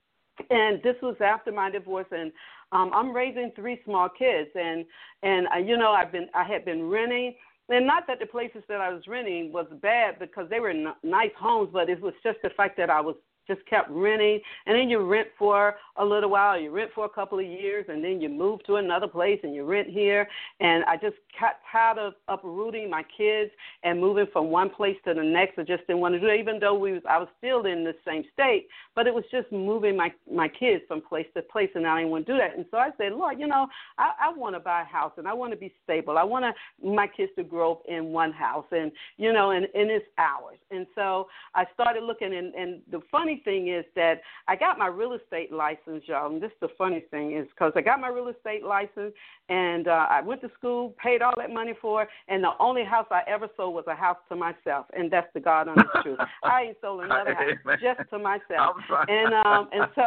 And this was after my divorce, and um, I'm raising three small kids, and and uh, you know I've been I had been renting, and not that the places that I was renting was bad because they were n- nice homes, but it was just the fact that I was just kept renting, and then you rent for a little while, you rent for a couple of years, and then you move to another place and you rent here, and I just got tired of uprooting my kids and moving from one place to the next. I just didn't want to do it, even though we was, I was still in the same state, but it was just moving my, my kids from place to place, and I didn't want to do that. And so I said, Lord, you know, I, I want to buy a house, and I want to be stable. I want to, my kids to grow up in one house, and, you know, and, and it's ours. And so I started looking, and, and the funny thing is that I got my real estate license, y'all, and this is the funny thing is because I got my real estate license, and uh, I went to school, paid all that money for it, and the only house I ever sold was a house to myself, and that's the God honest truth. I ain't sold another house Amen. just to myself. And um, and so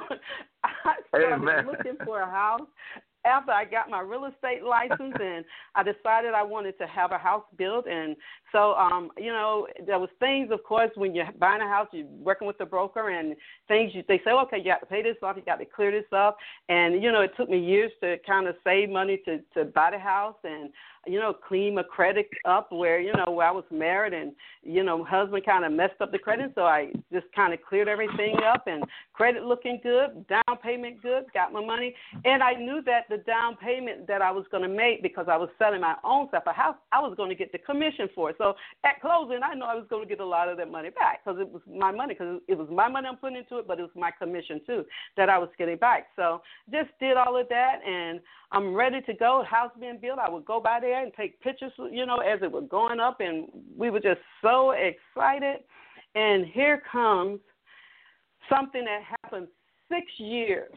I started Amen. looking for a house after I got my real estate license, and I decided I wanted to have a house built. And so, um, you know, there was things, of course, when you're buying a house, you're working with the broker, and things you, they say, okay, you got to pay this off, you got to clear this up. And, you know, it took me years to kind of save money to, to buy the house and, you know, clean my credit up where, you know, where I was married and, you know, my husband kind of messed up the credit. So I just kind of cleared everything up, and credit looking good, down payment good, got my money. And I knew that the down payment that I was going to make, because I was selling my own stuff, a house, I was going to get the commission for it. So at closing, I know I was going to get a lot of that money back because it was my money, because it was my money I'm putting into it, but it was my commission too that I was getting back. So just did all of that, and I'm ready to go. House being built, I would go by there and take pictures, you know, as it was going up, and we were just so excited. And here comes something that happened six years.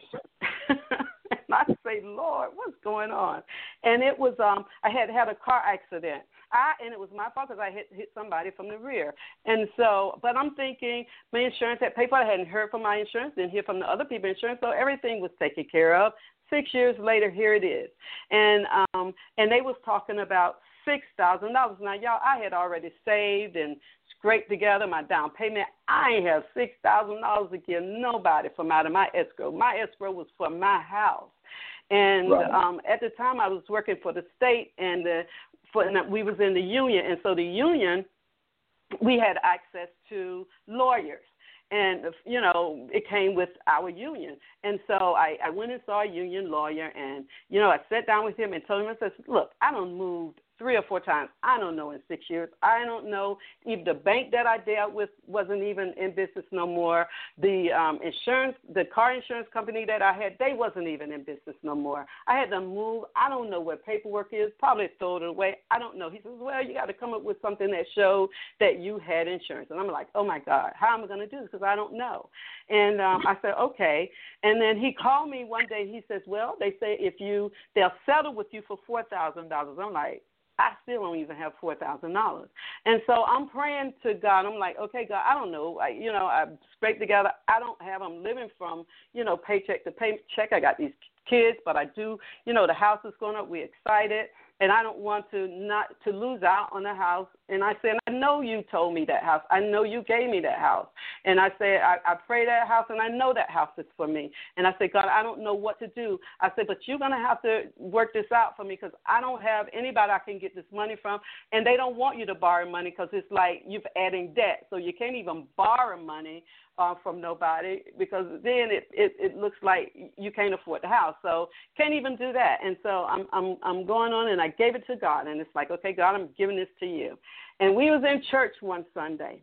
And I say, Lord, what's going on? And it was, um, I had had a car accident. I, and it was my fault because I hit, hit somebody from the rear. And so, but I'm thinking my insurance had paid for it. I hadn't heard from my insurance, didn't hear from the other people's insurance, so everything was taken care of. Six years later, here it is. And um, and they was talking about six thousand dollars. Now, y'all, I had already saved and scraped together my down payment. I ain't have six thousand dollars to give nobody from out of my escrow. My escrow was for my house. And right. um, at the time, I was working for the state, and the, for, and we was in the union. And so the union we had access to lawyers. And, you know, it came with our union. And so I, I went and saw a union lawyer, and, you know, I sat down with him and told him, I said, look, I done moved three or four times. I don't know in six years. I don't know if the bank that I dealt with wasn't even in business no more. The um, insurance, the car insurance company that I had, they wasn't even in business no more. I had to move. I don't know what paperwork is. Probably throw it away. I don't know. He says, well, you got to come up with something that showed that you had insurance. And I'm like, oh, my God, how am I going to do this? Because I don't know. And um, I said, okay. And then he called me one day. He says, well, they say if you, they'll settle with you for four thousand dollars. I'm like, I still don't even have four thousand dollars. And so I'm praying to God. I'm like, okay, God, I don't know. I, you know, I scraped together. I don't have, I'm living from, you know, paycheck to paycheck. I got these kids, but I do, you know, the house is going up. We're excited. And I don't want to not to lose out on the house. And I said, I know you told me that house. I know you gave me that house. And I said, I, I pray that house, and I know that house is for me. And I said, God, I don't know what to do. I said, but you're going to have to work this out for me, because I don't have anybody I can get this money from. And they don't want you to borrow money, because it's like you're adding debt. So you can't even borrow money Uh, from nobody, because then it, it, it looks like you can't afford the house. So can't even do that. And so I'm I'm I'm going on, and I gave it to God, and it's like, okay, God, I'm giving this to you. And we was in church one Sunday,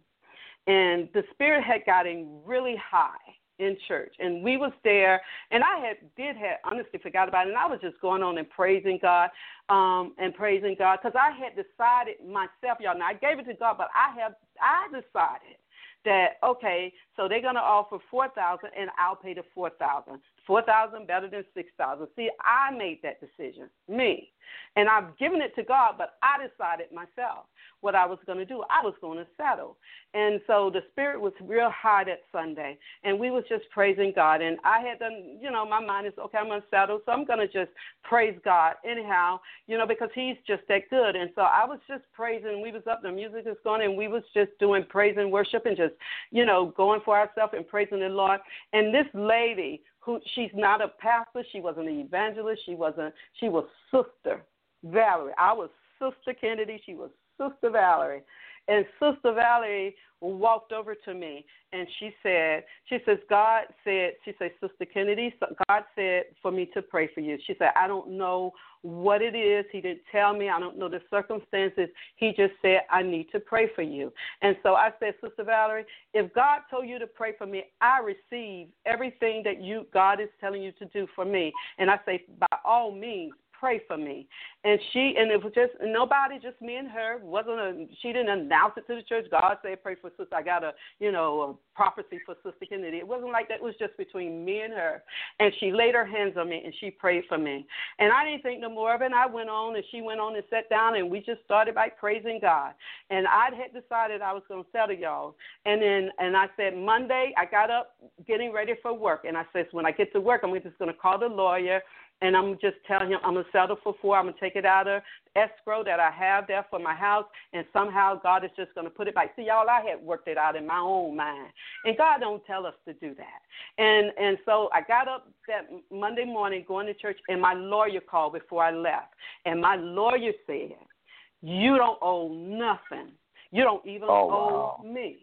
and the spirit had gotten really high in church, and we was there, and I had did have honestly forgot about it, and I was just going on and praising God, um, and praising God, because I had decided myself, y'all. Now I gave it to God, but I have I decided that, okay, so they're going to offer four thousand dollars, and I'll pay the four thousand dollars. four thousand dollars better than six thousand dollars. See, I made that decision, me. And I've given it to God, but I decided myself what I was going to do. I was going to settle. And so the spirit was real high that Sunday, and we was just praising God. And I had done, you know, my mind is, okay, I'm going to settle, so I'm going to just praise God anyhow, you know, because he's just that good. And so I was just praising. We was up, the music is going, and we was just doing praise and worship and just, you know, going for ourselves and praising the Lord. And this lady, who she's not a pastor, she wasn't an evangelist, she wasn't, she was Sister Valerie. I was Sister Kennedy, she was Sister Valerie. And Sister Valerie walked over to me, and she said, she says, God said, she said, Sister Kennedy, God said for me to pray for you. She said, I don't know what it is. He didn't tell me. I don't know the circumstances. He just said, I need to pray for you. And so I said, Sister Valerie, if God told you to pray for me, I receive everything that you God is telling you to do for me. And I say, by all means, pray for me. And she, and it was just nobody, just me and her. Wasn't a, she didn't announce it to the church. God said, pray for sister. I got a, you know, a prophecy for Sister Kennedy. It wasn't like that. It was just between me and her. And she laid her hands on me, and she prayed for me. And I didn't think no more of it. And I went on, and she went on and sat down, and we just started by praising God. And I had decided I was going to settle y'all. And then, and I said, Monday, I got up getting ready for work. And I said, when I get to work, I'm just going to call the lawyer, and I'm just telling him I'm going to settle for four. I'm going to take it out of escrow that I have there for my house, and somehow God is just going to put it back. See, y'all, I had worked it out in my own mind, and God don't tell us to do that. And and so I got up that Monday morning going to church, and my lawyer called before I left, and my lawyer said, you don't owe nothing. You don't even oh, owe wow. me.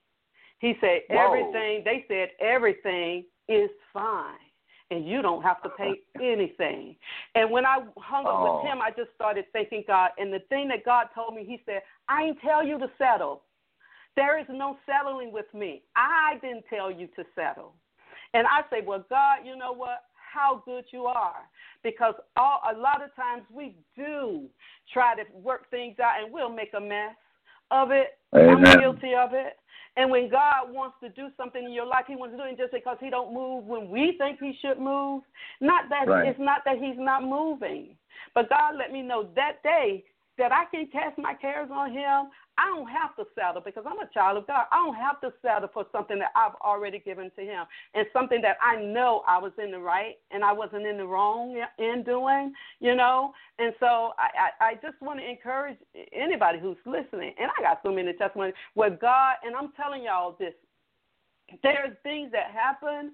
He said Whoa. everything, they said everything is fine, and you don't have to pay anything. And when I hung up oh. with him, I just started thanking God. And the thing that God told me, he said, I ain't tell you to settle. There is no settling with me. I didn't tell you to settle. And I say, well, God, you know what? How good you are. Because all, a lot of times we do try to work things out, and we'll make a mess of it. Amen. I'm guilty of it. And when God wants to do something in your life, he wants to do it just because he don't move when we think he should move. Not that right. It's not that he's not moving. But God let me know that day that I can cast my cares on him. I don't have to settle, because I'm a child of God. I don't have to settle for something that I've already given to him, and something that I know I was in the right and I wasn't in the wrong in doing, you know. And so I, I, I just want to encourage anybody who's listening, and I got so many testimonies where God, and I'm telling y'all this, there's things that happen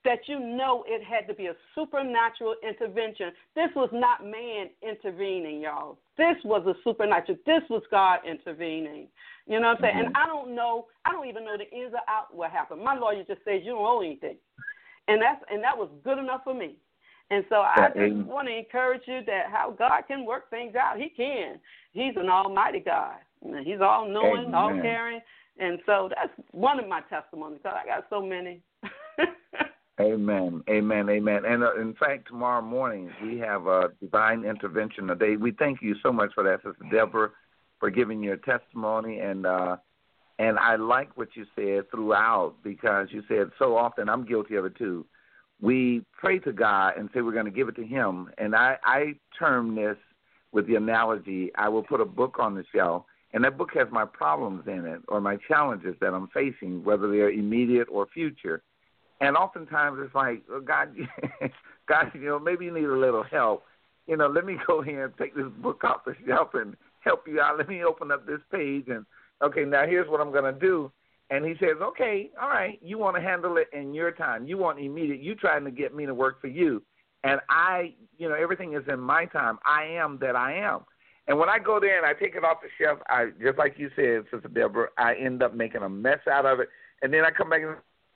that you know it had to be a supernatural intervention. This was not man intervening, y'all. This was a supernatural. This was God intervening. You know what I'm saying? Mm-hmm. And I don't know, I don't even know the ins or outs what happened. My lawyer just says you don't owe anything. And that's and that was good enough for me. And so I just mm-hmm. want to encourage you that how God can work things out. He can. He's an almighty God. He's all-knowing, all-caring. And so that's one of my testimonies. I got so many. Amen, amen, amen. And uh, in fact, tomorrow morning we have a divine intervention today. We thank you so much for that, Sister Deborah, for giving your testimony. And uh, and I like what you said throughout, because you said so often, I'm guilty of it too, we pray to God and say we're going to give it to him. And I, I term this with the analogy, I will put a book on the shelf, and that book has my problems in it or my challenges that I'm facing, whether they're immediate or future. And oftentimes it's like, oh, God, God, you know, maybe you need a little help. You know, let me go here and take this book off the shelf and help you out. Let me open up this page and, okay, now here's what I'm going to do. And he says, okay, all right, you want to handle it in your time. You want immediate. You trying to get me to work for you. And I, you know, everything is in my time. I am that I am. And when I go there and I take it off the shelf, I just like you said, Sister Deborah, I end up making a mess out of it. And then I come back and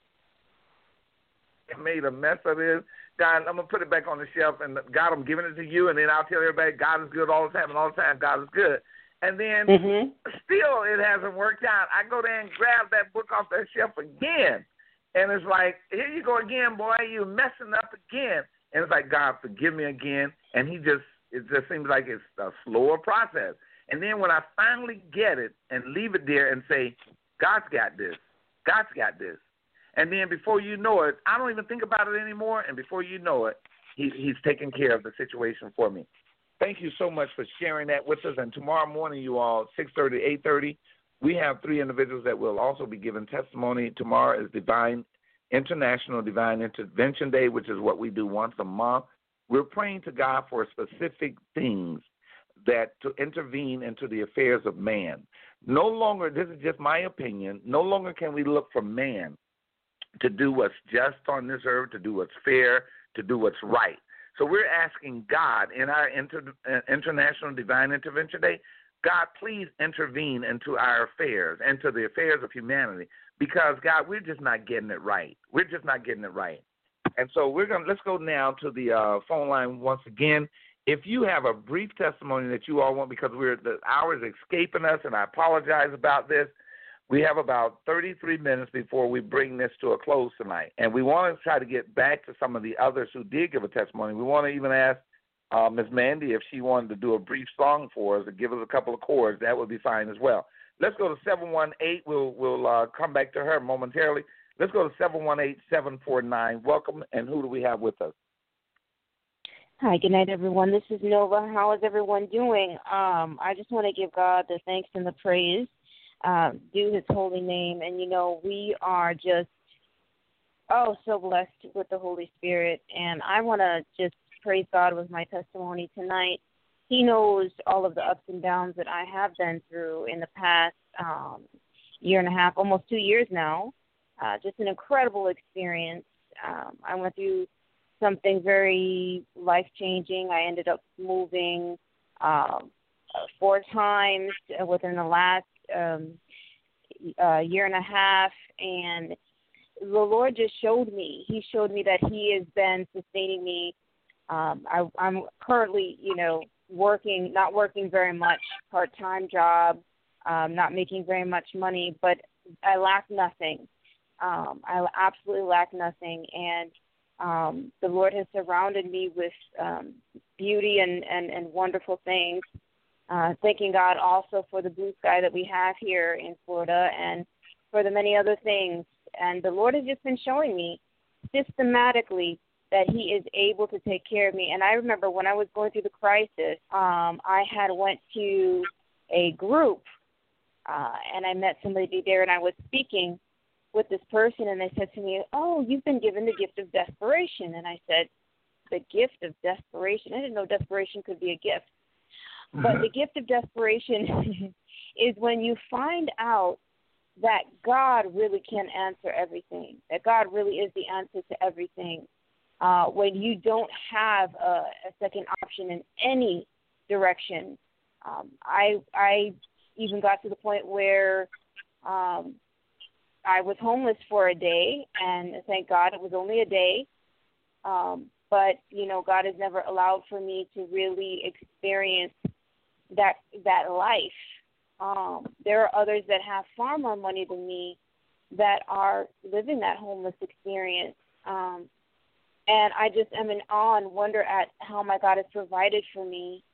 made a mess of this. God, I'm going to put it back on the shelf, and God, I'm giving it to you, and then I'll tell everybody God is good all the time, and all the time God is good. And then mm-hmm. still it hasn't worked out. I go there and grab that book off that shelf again, and it's like, here you go again, boy, you messing up again. And it's like, God, forgive me again. And he just, it just seems like it's a slower process. And then when I finally get it and leave it there and say, God's got this, God's got this. And then before you know it, I don't even think about it anymore. And before you know it, he, he's taking care of the situation for me. Thank you so much for sharing that with us. And tomorrow morning, you all, six thirty, eight thirty, we have three individuals that will also be giving testimony. Tomorrow is Divine International Divine Intervention Day, which is what we do once a month. We're praying to God for specific things that to intervene into the affairs of man. No longer, this is just my opinion, no longer can we look for man to do what's just on this earth, to do what's fair, to do what's right. So we're asking God in our inter, uh, International Divine Intervention Day, God, please intervene into our affairs, into the affairs of humanity, because, God, we're just not getting it right. We're just not getting it right. And so we're going to, let's go now to the uh, phone line once again. If you have a brief testimony that you all want, because we're the hour is escaping us, and I apologize about this, we have about thirty-three minutes before we bring this to a close tonight. And we want to try to get back to some of the others who did give a testimony. We want to even ask uh, Miz Mandy if she wanted to do a brief song for us or give us a couple of chords. That would be fine as well. Let's go to seven one eight. We'll, we'll uh, come back to her momentarily. Let's go to seven one eight, seven four nine. Welcome, and who do we have with us? Hi, good night, everyone. This is Nova. How is everyone doing? Um, I just want to give God the thanks and the praise. Uh, do his holy name. And, you know, we are just, oh, so blessed with the Holy Spirit. And I want to just praise God with my testimony tonight. He knows all of the ups and downs that I have been through in the past um, year and a half, almost two years now. Uh, just an incredible experience. Um, I went through something very life-changing. I ended up moving uh, four times within the last Um, uh, year and a half, and the Lord just showed me. He showed me that He has been sustaining me. Um, I, I'm currently, you know, working, not working very much, part-time job, um, not making very much money, but I lack nothing. Um, I absolutely lack nothing, and um, the Lord has surrounded me with um, beauty and, and, and wonderful things. Uh, thanking God also for the blue sky that we have here in Florida and for the many other things. And the Lord has just been showing me systematically that He is able to take care of me. And I remember when I was going through the crisis, um, I had went to a group, uh, and I met somebody there, and I was speaking with this person, and they said to me, oh, you've been given the gift of desperation. And I said, the gift of desperation? I didn't know desperation could be a gift. But the gift of desperation is when you find out that God really can answer everything, that God really is the answer to everything. Uh, when you don't have a, a second option in any direction. Um, I I even got to the point where um, I was homeless for a day, and thank God it was only a day. Um, but, you know, God has never allowed for me to really experience that that life. Um, there are others that have far more money than me that are living that homeless experience. Um, and I just am in awe and wonder at how my God has provided for me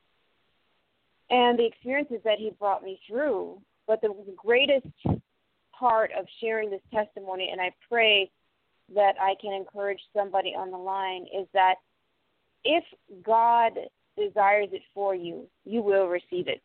and the experiences that he brought me through. But the greatest part of sharing this testimony, and I pray that I can encourage somebody on the line, is that if God desires it for you, you will receive it.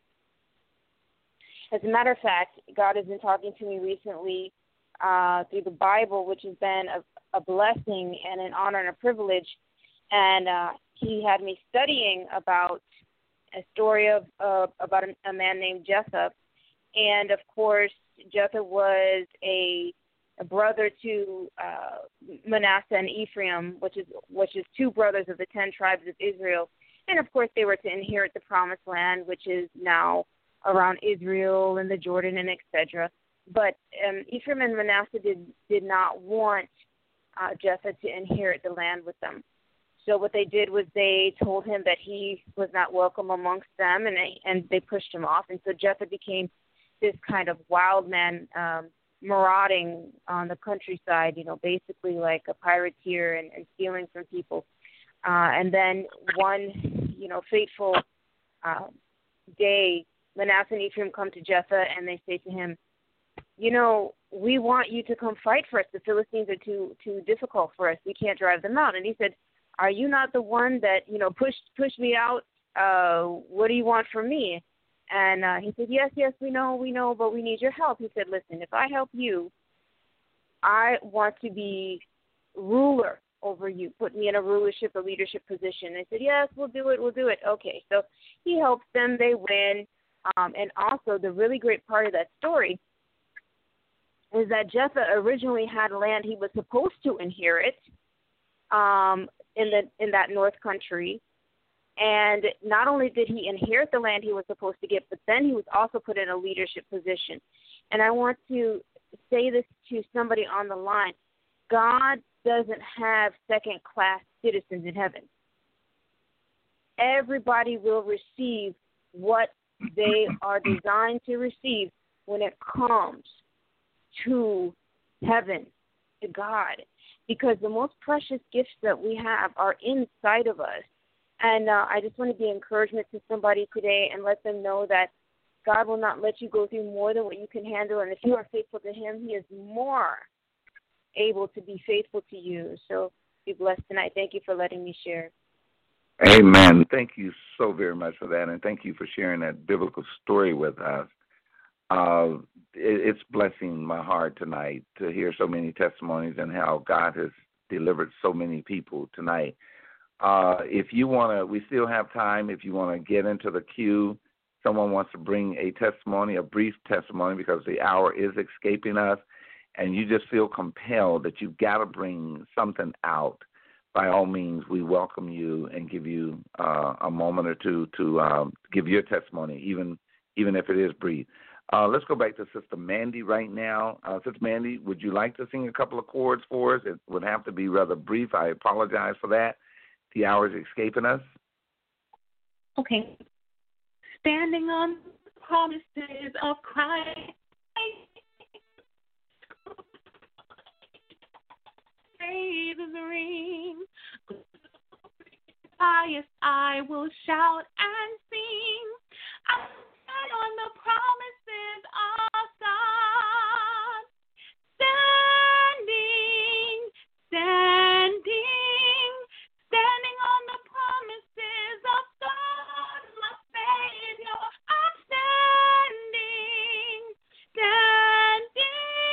As a matter of fact, God has been talking to me recently uh, through the Bible, which has been a, a blessing and an honor and a privilege. And uh, he had me studying about a story of uh, about a, a man named Jephthah. And, of course, Jephthah was a, a brother to uh, Manasseh and Ephraim, which is which is two brothers of the ten tribes of Israel. And, of course, they were to inherit the promised land, which is now around Israel and the Jordan and et cetera. But um, Ephraim and Manasseh did, did not want uh, Jephthah to inherit the land with them. So what they did was they told him that he was not welcome amongst them, and they, and they pushed him off. And so Jephthah became this kind of wild man, um, marauding on the countryside, you know, basically like a pirateer and, and stealing from people. Uh, and then one, you know, fateful uh, day, Manasseh and Ephraim come to Jephthah and they say to him, you know, we want you to come fight for us. The Philistines are too too difficult for us. We can't drive them out. And he said, are you not the one that, you know, pushed pushed me out? Uh, what do you want from me? And uh, he said, yes, yes, we know, we know, but we need your help. He said, listen, if I help you, I want to be ruler over you. Put me in a rulership, a leadership position. They said, yes, we'll do it, we'll do it. Okay, so he helps them, they win. Um, and also the really great part of that story is that Jephthah originally had land he was supposed to inherit um, in the in that north country. And not only did he inherit the land he was supposed to get, but then he was also put in a leadership position. And I want to say this to somebody on the line. God doesn't have second-class citizens in heaven. Everybody will receive what they are designed to receive when it comes to heaven, to God. Because the most precious gifts that we have are inside of us. And uh, I just want to be encouragement to somebody today and let them know that God will not let you go through more than what you can handle. And if you are faithful to him, he is more able to be faithful to you. So be blessed tonight. Thank you for letting me share. Amen. Thank you so very much for that, and thank you for sharing that biblical story with us. Uh, it, it's blessing my heart tonight to hear so many testimonies and how God has delivered so many people tonight. Uh, if you want to, we still have time. If you want to get into the queue, someone wants to bring a testimony, a brief testimony, because the hour is escaping us, and you just feel compelled that you've got to bring something out, by all means, we welcome you and give you uh, a moment or two to um, give your testimony, even even if it is brief. Uh, let's go back to Sister Mandy right now. Uh, Sister Mandy, would you like to sing a couple of chords for us? It would have to be rather brief. I apologize for that. The hour is escaping us. Okay. Standing on the promises of Christ. Praises ring. Highest I will shout and sing. I stand on the promises of God. Standing, standing, standing on the promises of God, my Savior. I'm standing, standing.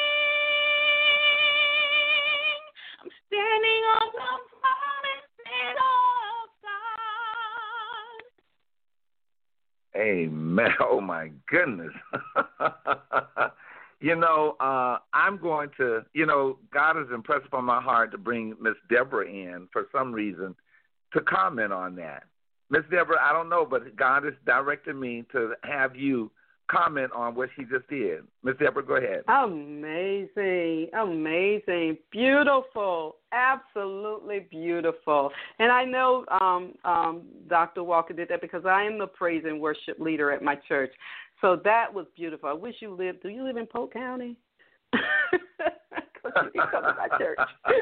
I'm standing on the promises of God. Amen. Oh, my goodness. You know, uh, I'm going to, you know, God has impressed upon my heart to bring Miss Deborah in for some reason to comment on that. Miss Deborah, I don't know, but God has directed me to have you comment on what she just did. Miss Deborah, go ahead. Amazing, amazing, beautiful, absolutely beautiful. And I know um, um, Doctor Walker did that because I am the praise and worship leader at my church. So that was beautiful. I wish you lived. Do you live in Polk County? Because you can come to my church.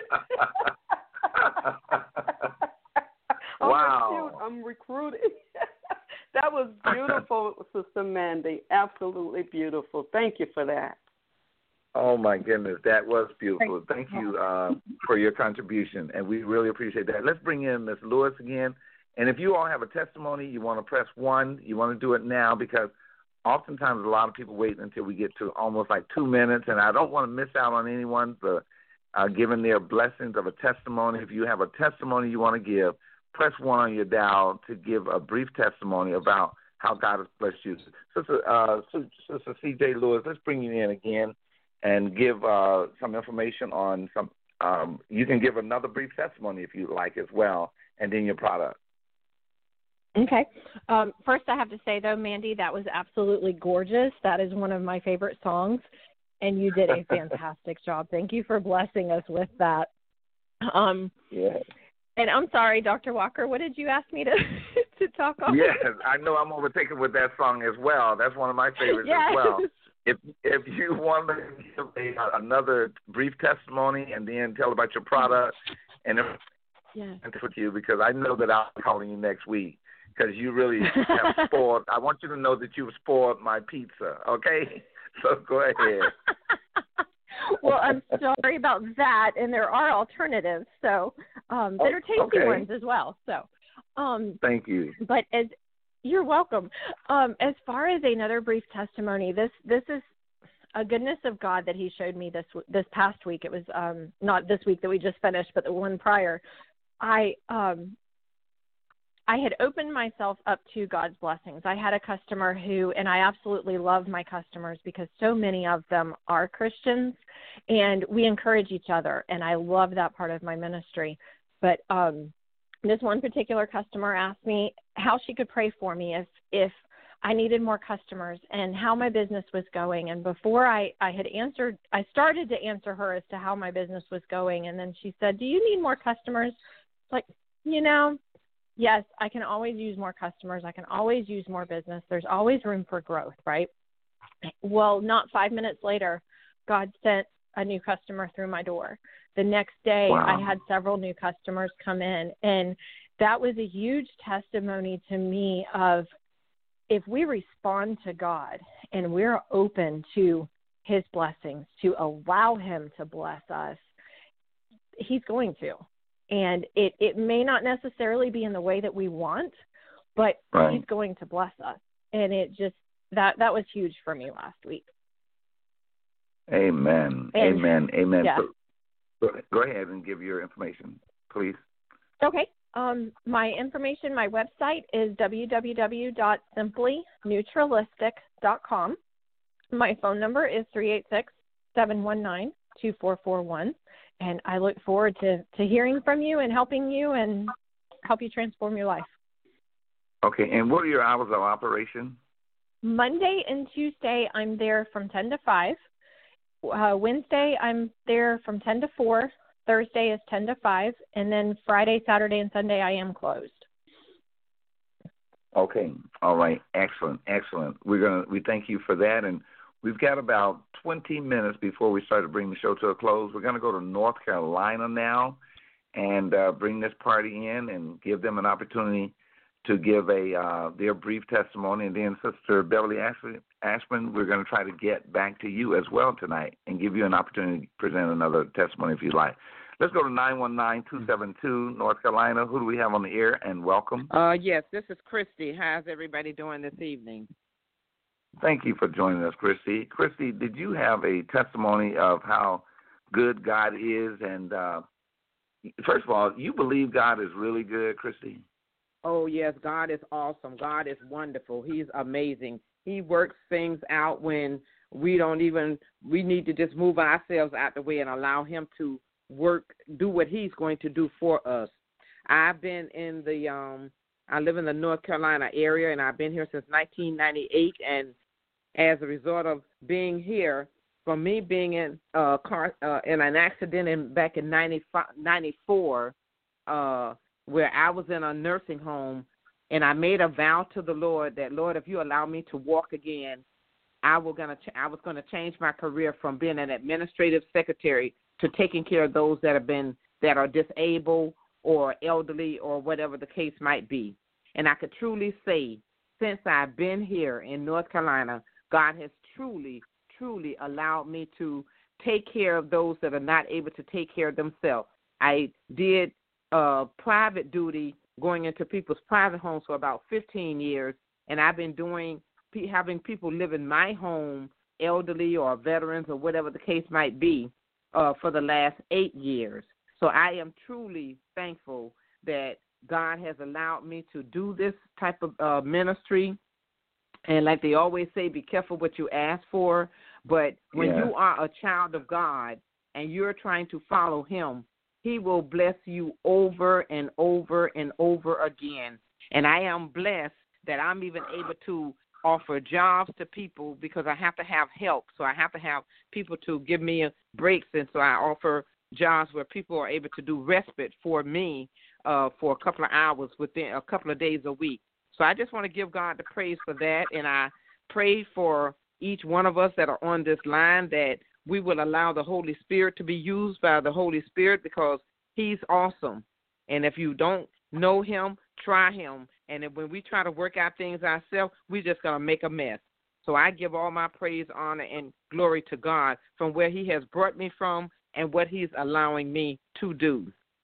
I'm Wow. recruit, I'm recruiting. That was beautiful, Sister Mandy. Absolutely beautiful. Thank you for that. Oh, my goodness. That was beautiful. Thank you uh, for your contribution, and we really appreciate that. Let's bring in Miz Lewis again. And if you all have a testimony, you want to press one, you want to do it now because oftentimes a lot of people wait until we get to almost like two minutes, and I don't want to miss out on anyone for uh, giving their blessings of a testimony. If you have a testimony you want to give, press one on your dial to give a brief testimony about how God has blessed you. Sister, uh, Sister C J Lewis, let's bring you in again and give uh, some information on some. Um, you can give another brief testimony if you like as well, and then your product. Okay. Um, first, I have to say, though, Mandy, that was absolutely gorgeous. That is one of my favorite songs, and you did a fantastic job. Thank you for blessing us with that. Um, yeah. And I'm sorry, Doctor Walker, what did you ask me to to talk on? Yes, I know I'm overtaken with that song as well. That's one of my favorites yes. as well. If if you want to give a, another brief testimony and then tell about your product and everything yeah. with you, because I know that I'll be calling you next week because you really have spoiled. I want you to know that you've spoiled my pizza, okay? So go ahead. Well, I'm sorry about that, and there are alternatives, so um, that are tasty okay. ones as well. So, um, thank you. But as you're welcome. Um, as far as another brief testimony, this this is a goodness of God that He showed me this this past week. It was um, not this week that we just finished, but the one prior. I um, I had opened myself up to God's blessings. I had a customer who, and I absolutely love my customers because so many of them are Christians, and we encourage each other, and I love that part of my ministry. But um, this one particular customer asked me how she could pray for me if if I needed more customers and how my business was going. And before I, I had answered, I started to answer her as to how my business was going, and then she said, "Do you need more customers?" Like, you know, yes, I can always use more customers. I can always use more business. There's always room for growth, right? Well, not five minutes later, God sent a new customer through my door. The next day, wow. I had several new customers come in, and that was a huge testimony to me of if we respond to God and we're open to His blessings, to allow Him to bless us, He's going to. And it, it may not necessarily be in the way that we want, but right. He's going to bless us. And it just, that, that was huge for me last week. Amen. And, Amen. Amen. Yeah. So, go ahead and give your information, please. Okay. Um, my information, my website is w w w dot simply neutralistic dot com. My phone number is three eight six, seven one nine, two four four one. And I look forward to, to hearing from you and helping you and help you transform your life. Okay. And what are your hours of operation? Monday and Tuesday, I'm there from ten to five. Uh, Wednesday, I'm there from ten to four. Thursday is ten to five. And then Friday, Saturday, and Sunday, I am closed. Okay. All right. Excellent. Excellent. We're gonna we thank you for that. And we've got about twenty minutes before we start to bring the show to a close. We're going to go to North Carolina now and uh, bring this party in and give them an opportunity to give a uh, their brief testimony. And then Sister Beverly Ashman, we're going to try to get back to you as well tonight and give you an opportunity to present another testimony if you like. Let's go to nine one nine, two seven two, North Carolina. Who do we have on the air? And welcome. Uh, yes, this is Christy. How's everybody doing this evening? Thank you for joining us, Christy. Christy, did you have a testimony of how good God is? And uh, first of all, you believe God is really good, Christy? Oh, yes, God is awesome. God is wonderful. He's amazing. He works things out when we don't even, we need to just move ourselves out the way and allow him to work, do what he's going to do for us. I've been in the, um, I live in the North Carolina area, and I've been here since nineteen ninety-eight, and as a result of being here, from me being in uh, car uh, in an accident in back in ninety-four, uh, where I was in a nursing home, and I made a vow to the Lord that, Lord, if you allow me to walk again, I was gonna ch- I was gonna change my career from being an administrative secretary to taking care of those that have been that are disabled or elderly or whatever the case might be. And I could truly say, since I've been here in North Carolina, God has truly, truly allowed me to take care of those that are not able to take care of themselves. I did uh, private duty going into people's private homes for about fifteen years, and I've been doing having people live in my home, elderly or veterans or whatever the case might be, uh, for the last eight years. So I am truly thankful that God has allowed me to do this type of uh, ministry. And like they always say, be careful what you ask for. But when yeah. you are a child of God and you're trying to follow him, he will bless you over and over and over again. And I am blessed that I'm even able to offer jobs to people because I have to have help. So I have to have people to give me breaks. And so I offer jobs where people are able to do respite for me uh, for a couple of hours within a couple of days a week. So I just want to give God the praise for that. And I pray for each one of us that are on this line that we will allow the Holy Spirit to be used by the Holy Spirit because he's awesome. And if you don't know him, try him. And if, when we try to work out things ourselves, we're just going to make a mess. So I give all my praise, honor, and glory to God from where he has brought me from and what he's allowing me to do.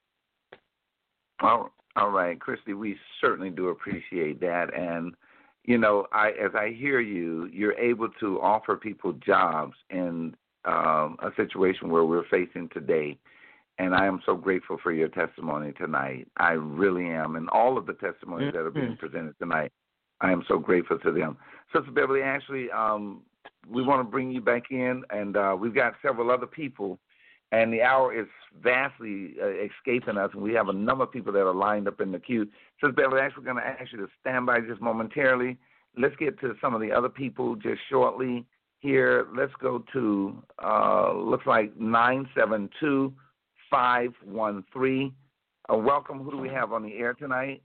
All, all right, Christy, we certainly do appreciate that. And, you know, I as I hear you, you're able to offer people jobs in um, a situation where we're facing today. And I am so grateful for your testimony tonight. I really am. And all of the testimonies mm-hmm. that are being presented tonight, I am so grateful to them. Sister Beverly, actually, um, we want to bring you back in, and uh, we've got several other people, and the hour is vastly uh, escaping us, and we have a number of people that are lined up in the queue. Sister Beverly, actually, we're going to ask you to stand by just momentarily. Let's get to some of the other people just shortly here. Let's go to, uh, looks like nine seven two, five one three. Uh, welcome. Who do we have on the air tonight?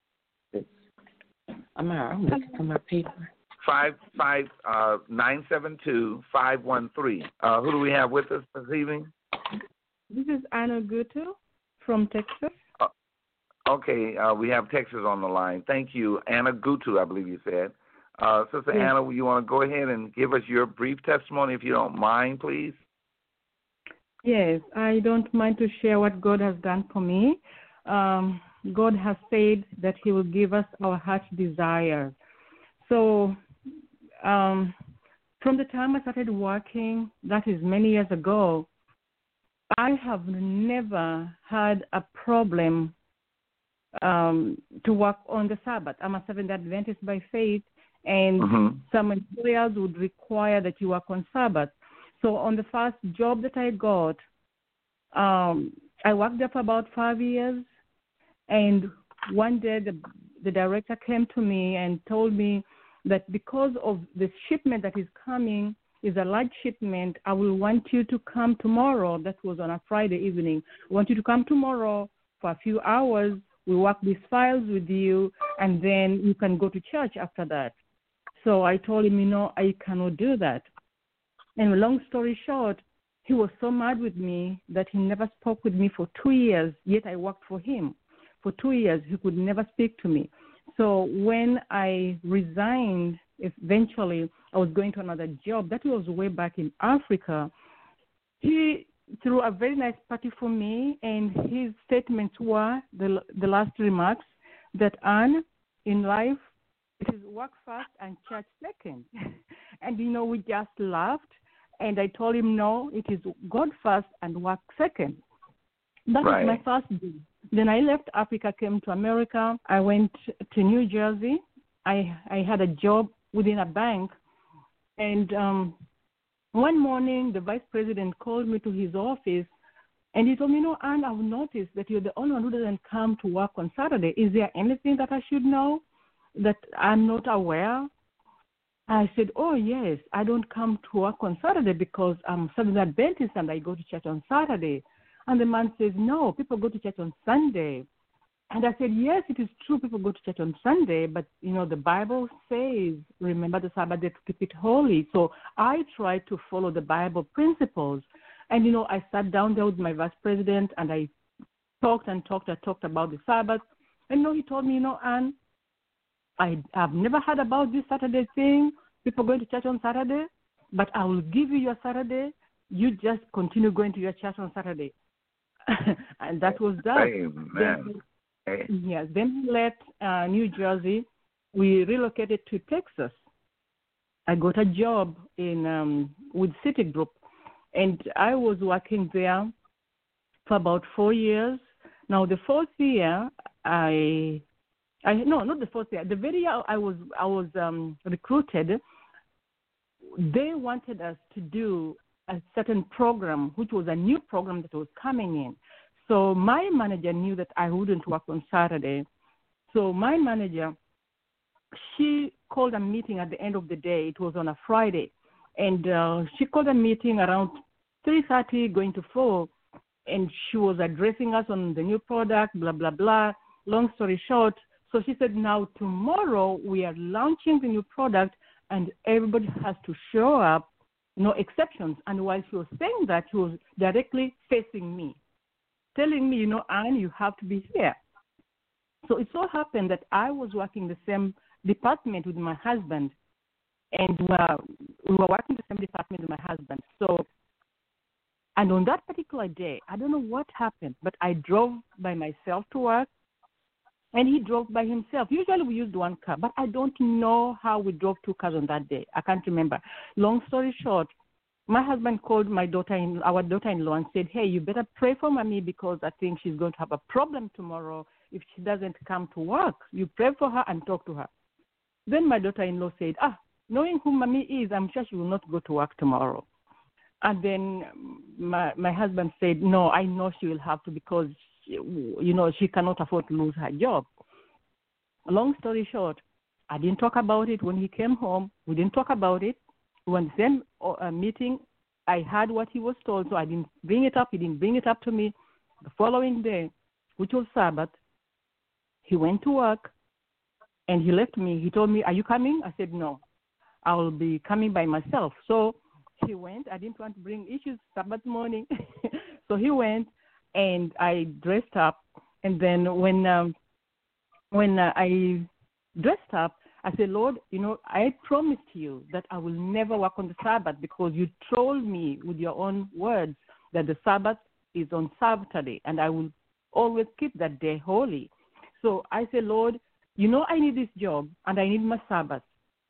I'm out. I'm looking for my paper. Five five uh nine seven two five one three. Uh, who do we have with us this evening? This is Anna Guto from Texas. Uh, okay, uh, we have Texas on the line. Thank you, Anna Guto, I believe you said. Uh, Sister yes. Anna, you want to go ahead and give us your brief testimony, if you don't mind, please? Yes, I don't mind to share what God has done for me. Um, God has said that he will give us our heart's desire. So um, from the time I started working, that is many years ago, I have never had a problem um, to work on the Sabbath. I'm a Seventh-day Adventist by faith, and mm-hmm. some employers would require that you work on Sabbath. So on the first job that I got, um, I worked there for about five years, and one day the, the director came to me and told me that because of the shipment that is coming is a large shipment, I will want you to come tomorrow. That was on a Friday evening. I want you to come tomorrow for a few hours. We work these files with you, and then you can go to church after that. So I told him, you know, I cannot do that. And long story short, he was so mad with me that he never spoke with me for two years, yet I worked for him. For two years, he could never speak to me. So when I resigned, eventually I was going to another job. That was way back in Africa. He threw a very nice party for me, and his statements were, the, the last remarks, that Anne, in life, it is work first and church second. And, you know, we just laughed. And I told him, no, it is God first and work second. That right. was my first day. Then I left Africa, came to America. I went to New Jersey. I I had a job within a bank. And um, one morning, the vice president called me to his office, and he told me, no, Anne, I've noticed that you're the only one who doesn't come to work on Saturday. Is there anything that I should know that I'm not aware? I said, oh, yes, I don't come to work on Saturday because I'm Seventh Adventist and I go to church on Saturday. And the man says, no, people go to church on Sunday. And I said, yes, it is true, people go to church on Sunday, but, you know, the Bible says, remember the Sabbath day to keep it holy. So I tried to follow the Bible principles. And, you know, I sat down there with my vice president and I talked and talked and talked about the Sabbath. And, you know, he told me, you know, Anne, I have never heard about this Saturday thing, people going to church on Saturday, but I will give you your Saturday. You just continue going to your church on Saturday. And that was that. Amen. Then, yes, then we left uh, New Jersey. We relocated to Texas. I got a job in um, with Citigroup, and I was working there for about four years. Now, the fourth year, I, I no, not the fourth year. The very year I was I was um, recruited, they wanted us to do a certain program, which was a new program that was coming in. So my manager knew that I wouldn't work on Saturday. So my manager, she called a meeting at the end of the day. It was on a Friday. And uh, she called a meeting around three thirty, going to four. And she was addressing us on the new product, blah, blah, blah. Long story short, so she said, now tomorrow we are launching the new product and everybody has to show up, no exceptions. And while she was saying that, she was directly facing me, telling me, you know, Anne, you have to be here. So it so happened that I was working the same department with my husband, and uh, we were working the same department with my husband. So, and on that particular day, I don't know what happened, but I drove by myself to work, and he drove by himself. Usually we used one car, but I don't know how we drove two cars on that day. I can't remember. Long story short, my husband called my daughter, in, our daughter-in-law, and said, hey, you better pray for Mommy because I think she's going to have a problem tomorrow if she doesn't come to work. You pray for her and talk to her. Then my daughter-in-law said, ah, knowing who Mommy is, I'm sure she will not go to work tomorrow. And then my my husband said, no, I know she will have to because, she, you know, she cannot afford to lose her job. Long story short, I didn't talk about it when he came home. We didn't talk about it. When the same uh, meeting, I heard what he was told, so I didn't bring it up. He didn't bring it up to me. The following day, which was Sabbath, he went to work, and he left me. He told me, are you coming? I said, no, I will be coming by myself. So he went. I didn't want to bring issues Sabbath morning. So he went, and I dressed up. And then when, um, when uh, I dressed up, I said, Lord, you know, I promised you that I will never work on the Sabbath because you told me with your own words that the Sabbath is on Saturday, and I will always keep that day holy. So I said, Lord, you know I need this job, and I need my Sabbath.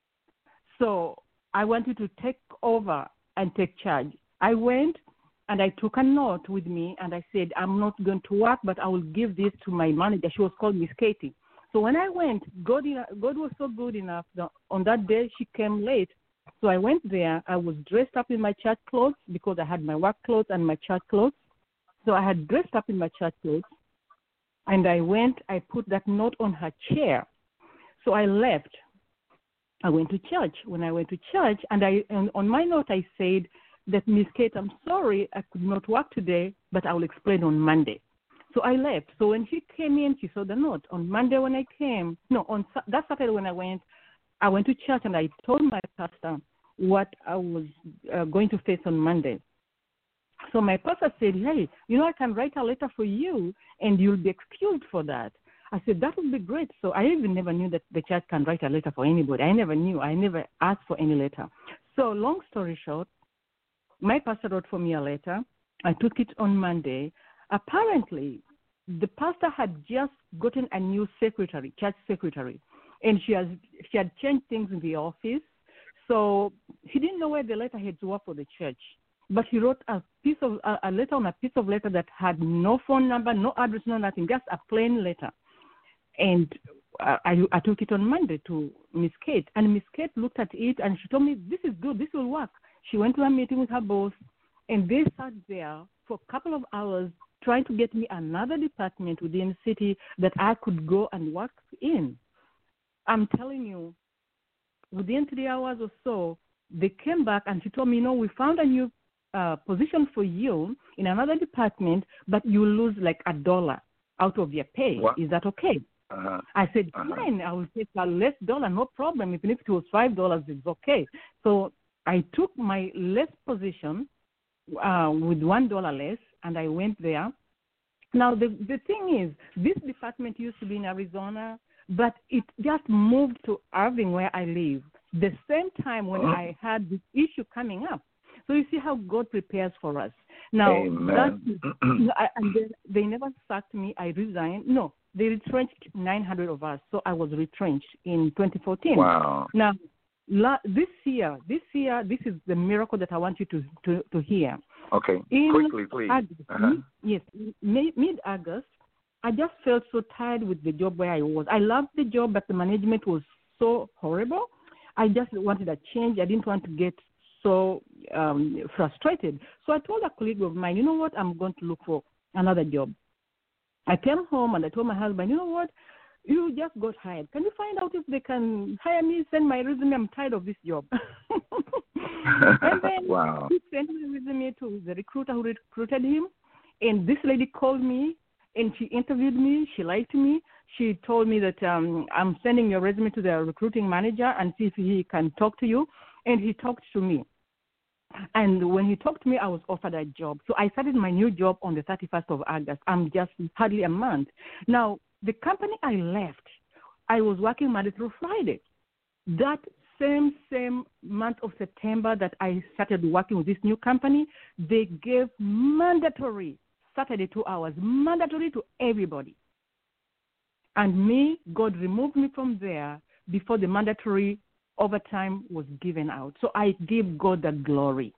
So I want you to take over and take charge. I went, and I took a note with me, and I said, I'm not going to work, but I will give this to my manager. She was called Miss Katie. So when I went, God, God was so good enough that on that day she came late. So I went there. I was dressed up in my church clothes because I had my work clothes and my church clothes. So I had dressed up in my church clothes, and I went. I put that note on her chair. So I left. I went to church. When I went to church, and I and on my note I said that, Miss Kate, I'm sorry I could not work today, but I will explain on Monday. So I left. So when she came in, she saw the note. On Monday when I came, no, on that Saturday when I went, I went to church and I told my pastor what I was uh, going to face on Monday. So my pastor said, hey, you know, I can write a letter for you and you'll be excused for that. I said, that would be great. So I even never knew that the church can write a letter for anybody. I never knew. I never asked for any letter. So long story short, my pastor wrote for me a letter. I took it on Monday. Apparently, the pastor had just gotten a new secretary, church secretary, and she has she had changed things in the office. So he didn't know where the letterheads were for the church, but he wrote a piece of a, a letter on a piece of letter that had no phone number, no address, no nothing, just a plain letter. And uh, I, I took it on Monday to Miss Kate, and Miss Kate looked at it and she told me, "This is good. This will work. She went to a meeting with her boss, and they sat there for a couple of hours trying to get me another department within the city that I could go and work in. I'm telling you, within three hours or so, they came back and she told me, you know, we found a new uh, position for you in another department, but you lose like a dollar out of your pay. What? Is that okay? Uh-huh. I said, uh-huh. fine, I will take a less dollar, no problem. Even if it was five dollars, it's okay. So I took my less position uh, with one dollar less, and I went there. Now, the, the thing is, this department used to be in Arizona, but it just moved to Irving, where I live, the same time when uh-huh. I had this issue coming up. So you see how God prepares for us. Now, that, and they, they never sacked me. I resigned. No, they retrenched nine hundred of us, so I was retrenched in twenty fourteen. Wow. Now, la, this year, this year, this is the miracle that I want you to, to, to hear. Okay, in quickly, please. August, uh-huh. Yes, mid-August, I just felt so tired with the job where I was. I loved the job, but the management was so horrible. I just wanted a change. I didn't want to get so um, frustrated. So I told a colleague of mine, you know what, I'm going to look for another job. I came home and I told my husband, you know what, you just got hired. Can you find out if they can hire me, send my resume? I'm tired of this job. And then wow. he sent my resume to the recruiter who recruited him. And this lady called me and she interviewed me. She liked me. She told me that um, I'm sending your resume to the recruiting manager and see if he can talk to you. And he talked to me. And when he talked to me, I was offered a job. So I started my new job on the thirty-first of August. I'm just hardly a month. Now, the company I left, I was working Monday through Friday. That same, same month of September that I started working with this new company, they gave mandatory Saturday two hours, mandatory to everybody. And me, God removed me from there before the mandatory overtime was given out. So I give God the glory.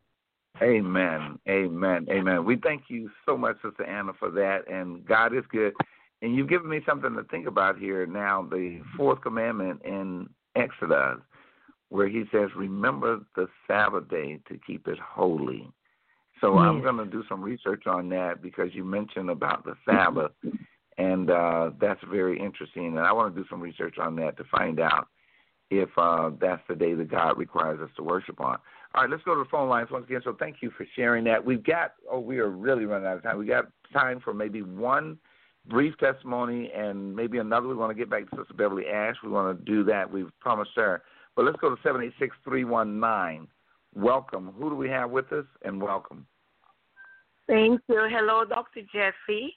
Amen. Amen. Amen. We thank you so much, Sister Anna, for that. And God is good. And you've given me something to think about here now, the fourth commandment in Exodus, where he says, remember the Sabbath day to keep it holy. So yes. I'm going to do some research on that because you mentioned about the Sabbath, and uh, that's very interesting. And I want to do some research on that to find out if uh, that's the day that God requires us to worship on. All right, let's go to the phone lines once again. So thank you for sharing that. We've got, oh, we are really running out of time. We got time for maybe one brief testimony and maybe another. We want to get back to Sister Beverly Ash. We want to do that. We've promised her. But let's go to seven eight six, three one nine. Welcome. Who do we have with us? And welcome. Thank you. Hello, Doctor Jesse.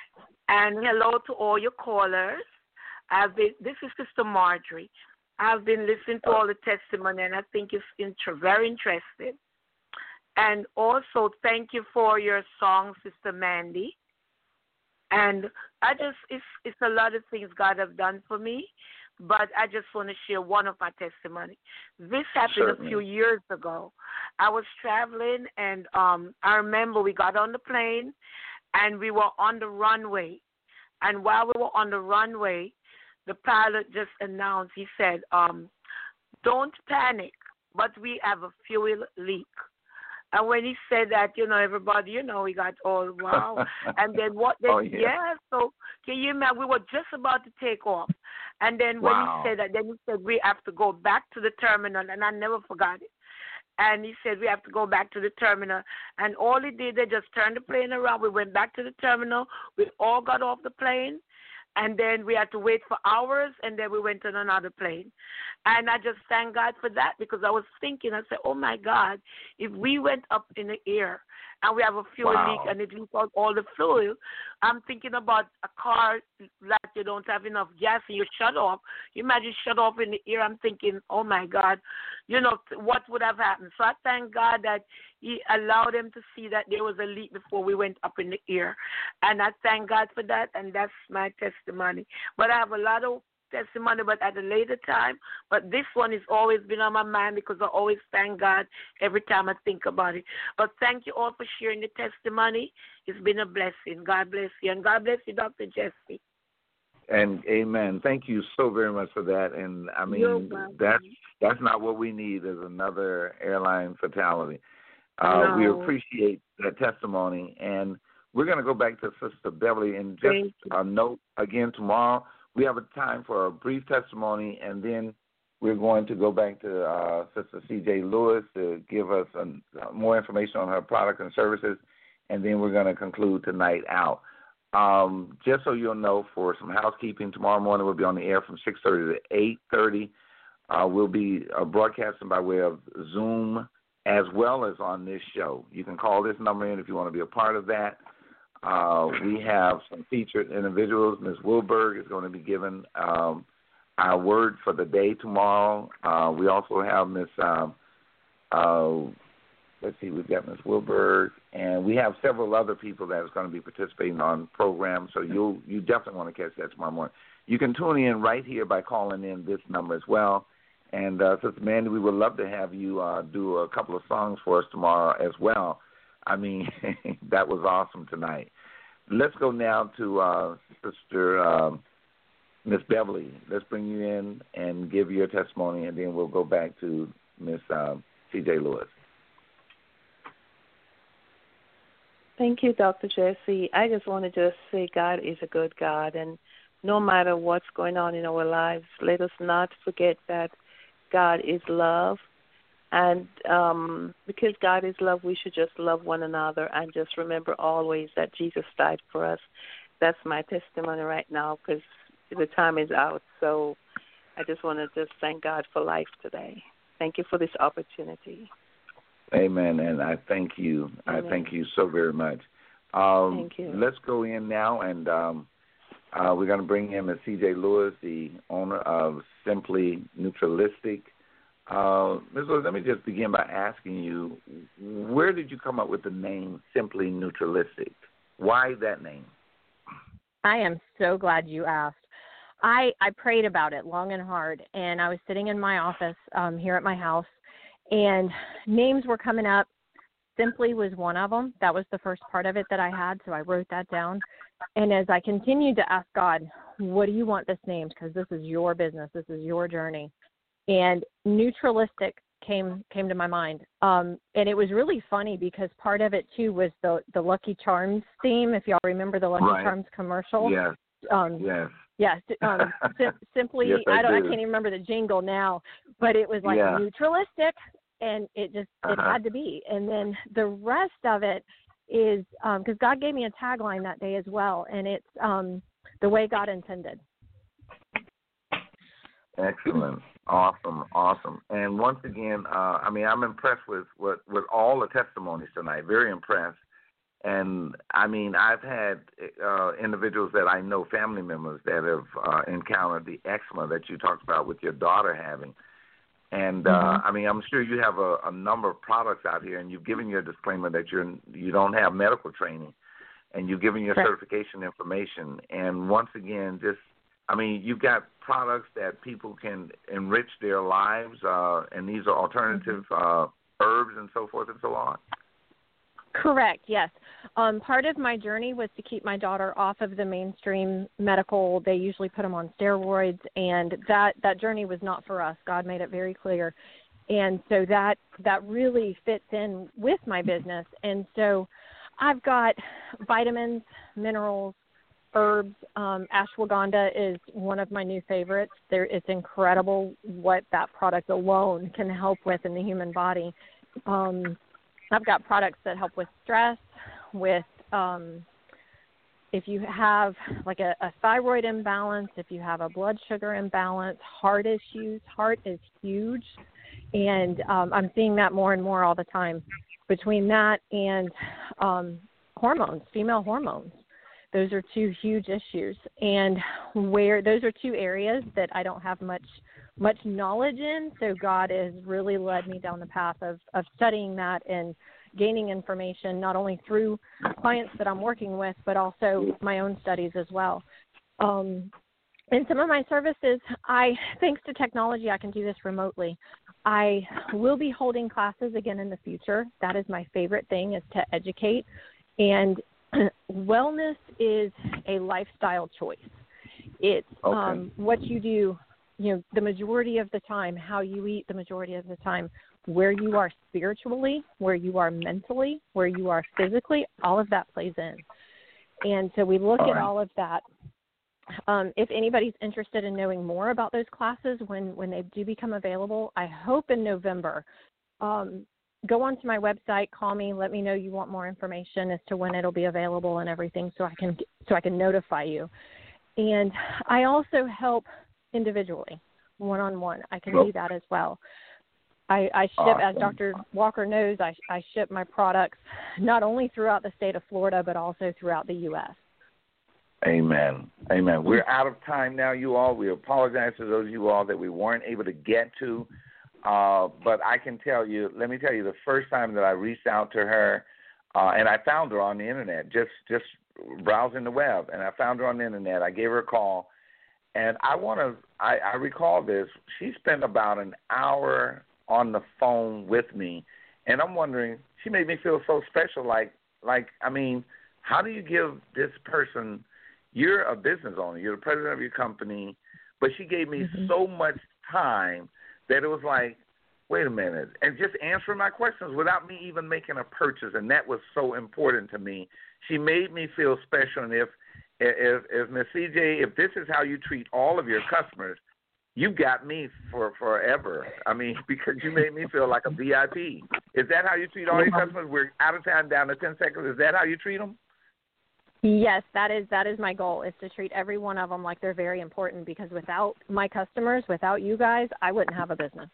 And hello to all your callers. I've been, this is Sister Marjorie. I've been listening to all the testimony, and I think it's inter- very interesting. And also, thank you for your song, Sister Mandy. And I just, it's, it's a lot of things God have done for me, but I just want to share one of my testimony. This happened Certainly. a few years ago. I was traveling, and um, I remember we got on the plane, and we were on the runway. And while we were on the runway, the pilot just announced, he said, um, don't panic, but we have a fuel leak. And when he said that, you know, everybody, you know, we got all, wow. And then what they, oh, yeah. yeah, so can you imagine, we were just about to take off. And then when wow. he said that, then he said, we have to go back to the terminal, and I never forgot it. And he said, we have to go back to the terminal. And all he did, they just turned the plane around. We went back to the terminal. We all got off the plane. And then we had to wait for hours, and then we went on another plane. And I just thank God for that, because I was thinking, I said, oh, my God, if we went up in the air and we have a fuel wow. leak and it leaks out all the fuel, I'm thinking about a car that you don't have enough gas and you shut off. You imagine shut off in the air. I'm thinking, oh, my God, you know, what would have happened? So I thank God that he allowed them to see that there was a leak before we went up in the air. And I thank God for that, and that's my testimony. But I have a lot of testimony, but at a later time. But this one has always been on my mind, because I always thank God every time I think about it. But thank you all for sharing the testimony. It's been a blessing. God bless you. And God bless you, Doctor Jesse. And amen. Thank you so very much for that. And I mean, that's that's not what we need is another airline fatality. Uh, no. We appreciate that testimony. And we're going to go back to Sister Beverly. And just a note again, tomorrow we have a time for a brief testimony, and then we're going to go back to uh, Sister C J Lewis to give us uh, more information on her product and services, and then we're going to conclude tonight out. Um, just so you'll know, for some housekeeping, tomorrow morning we'll be on the air from six thirty to eight thirty. Uh, we'll be uh, broadcasting by way of Zoom as well as on this show. You can call this number in if you want to be a part of that. Uh, we have some featured individuals. Miz Wilberg is going to be giving um, our word for the day tomorrow. Uh, we also have Miz Um, uh, Let's see, we've got Miz Wilberg, and we have several other people that is going to be participating on programs, so you'll, you definitely want to catch that tomorrow morning. You can tune in right here by calling in this number as well. And, uh, Sister Mandy, we would love to have you uh, do a couple of songs for us tomorrow as well. I mean, that was awesome tonight. Let's go now to uh, Sister um, Miss Beverly. Let's bring you in and give your testimony, and then we'll go back to Miss um, C J Lewis. Thank you, Doctor Jesse. I just want to just say God is a good God, and no matter what's going on in our lives, let us not forget that God is love, and um, because God is love, we should just love one another and just remember always that Jesus died for us. That's my testimony right now because the time is out, so I just want to just thank God for life today. Thank you for this opportunity. Amen, and I thank you. Amen. I thank you so very much. Um, thank you. Let's go in now, and um, uh, we're going to bring in Miz C J Lewis, the owner of Simply Neutralistic. Uh, Miz Lewis, let me just begin by asking you, where did you come up with the name Simply Neutralistic? Why that name? I am so glad you asked. I, I prayed about it long and hard, and I was sitting in my office um, here at my house, and names were coming up. Simply was one of them. That was the first part of it that I had, so I wrote that down. And as I continued to ask God, what do you want this named? Because this is your business. This is your journey. And neutralistic came came to my mind. Um, and it was really funny because part of it, too, was the, the Lucky Charms theme, if y'all remember the Lucky right. Charms commercial. Yes, um, yes. Yes, um, sim- simply, yes, I, I don't, do. I can't even remember the jingle now, but it was like yeah. neutralistic, and it just, uh-huh. it had to be. And then the rest of it is, because um, God gave me a tagline that day as well, and it's um, the way God intended. Excellent. Awesome, awesome. And once again, uh, I mean, I'm impressed with, with, with all the testimonies tonight, very impressed. And, I mean, I've had uh, individuals that I know, family members, that have uh, encountered the eczema that you talked about with your daughter having. And, uh, mm-hmm. I mean, I'm sure you have a, a number of products out here, and you've given your disclaimer that you're, you don't have medical training, and you've given your right. certification information. And once again, just, I mean, you've got products that people can enrich their lives, uh, and these are alternative uh, herbs and so forth and so on. Correct, yes. Um, part of my journey was to keep my daughter off of the mainstream medical. They usually put them on steroids, and that, that journey was not for us. God made it very clear. And so that that really fits in with my business. And so I've got vitamins, minerals, herbs. Um, ashwagandha is one of my new favorites. There, it's incredible what that product alone can help with in the human body. Um I've got products that help with stress, with um, if you have like a, a thyroid imbalance, if you have a blood sugar imbalance, heart issues. Heart is huge, and um, I'm seeing that more and more all the time. Between that and um, hormones, female hormones, those are two huge issues, and where those are two areas that I don't have much much knowledge in, so God has really led me down the path of, of studying that and gaining information, not only through clients that I'm working with, but also my own studies as well. Um, in some of my services, I, thanks to technology, I can do this remotely. I will be holding classes again in the future. That is my favorite thing, is to educate. And wellness is a lifestyle choice. It's okay. um, what you do, you know, the majority of the time, how you eat the majority of the time, where you are spiritually, where you are mentally, where you are physically, all of that plays in. And so we look all at right. all of that. Um, if anybody's interested in knowing more about those classes when, when they do become available, I hope in November, um, go onto my website, call me, let me know you want more information as to when it'll be available and everything, so I can so I can notify you. And I also help individually, one-on-one. I can cool. do that as well. I, I ship, awesome. as Doctor Walker knows, I, I ship my products not only throughout the state of Florida, but also throughout the U S Amen. Amen. We're out of time now, you all. We apologize to those of you all that we weren't able to get to. Uh, but I can tell you, let me tell you, the first time that I reached out to her, uh, and I found her on the Internet, just, just browsing the web, and I found her on the Internet. I gave her a call, and I want to, I, I recall this. She spent about an hour on the phone with me, and I'm wondering, she made me feel so special, like, like I mean, how do you give this person, you're a business owner, you're the president of your company, but she gave me mm-hmm. so much time that it was like, wait a minute, and just answering my questions without me even making a purchase, and that was so important to me. She made me feel special, and if, if, if Miz C J, if this is how you treat all of your customers, you got me for forever. I mean, because you made me feel like a V I P. Is that how you treat all your customers? We're out of time, down to ten seconds. Is that how you treat them? Yes, that is that is my goal, is to treat every one of them like they're very important, because without my customers, without you guys, I wouldn't have a business.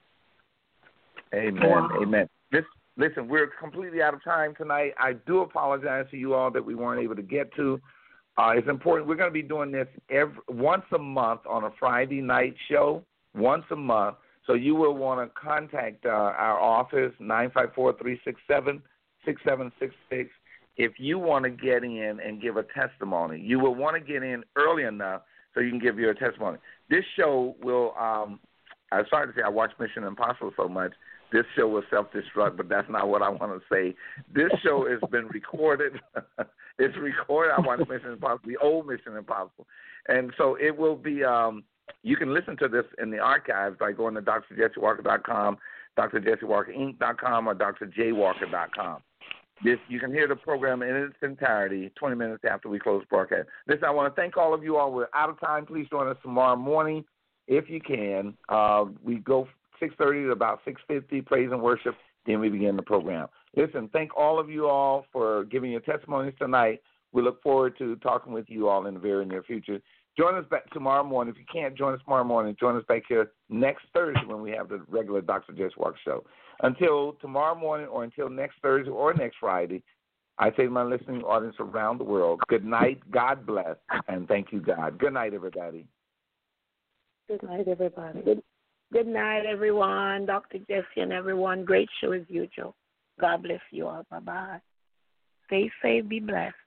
Amen. Wow. Amen. This, listen, we're completely out of time tonight. I do apologize to you all that we weren't able to get to. Uh, it's important. We're going to be doing this every, once a month on a Friday night show, once a month. So you will want to contact uh, our office, nine five four, three six seven, six seven six six, if you want to get in and give a testimony. You will want to get in early enough so you can give your testimony. This show will, um, I'm sorry to say I watch Mission Impossible so much, this show will self-destruct, but that's not what I want to say. This show has been recorded. It's recorded. I watch Mission Impossible, the old Mission Impossible. And so it will be, um, you can listen to this in the archives by going to D R Jesse Walker dot com, D R Jesse Walker Inc dot com, or D R J Walker dot com. This, you can hear the program in its entirety twenty minutes after we close the broadcast. Listen, I want to thank all of you all. We're out of time. Please join us tomorrow morning if you can. Uh, we go six thirty to about six fifty, praise and worship, then we begin the program. Listen, thank all of you all for giving your testimonies tonight. We look forward to talking with you all in the very near future. Join us back tomorrow morning. If you can't join us tomorrow morning, join us back here next Thursday when we have the regular Doctor Jesse Walker Show. Until tomorrow morning, or until next Thursday or next Friday, I say to my listening audience around the world, good night, God bless, and thank you, God. Good night, everybody. Good night, everybody. Good, good night, everyone. Doctor Jesse and everyone. Great show as usual. God bless you all. Bye-bye. Stay safe. Be blessed.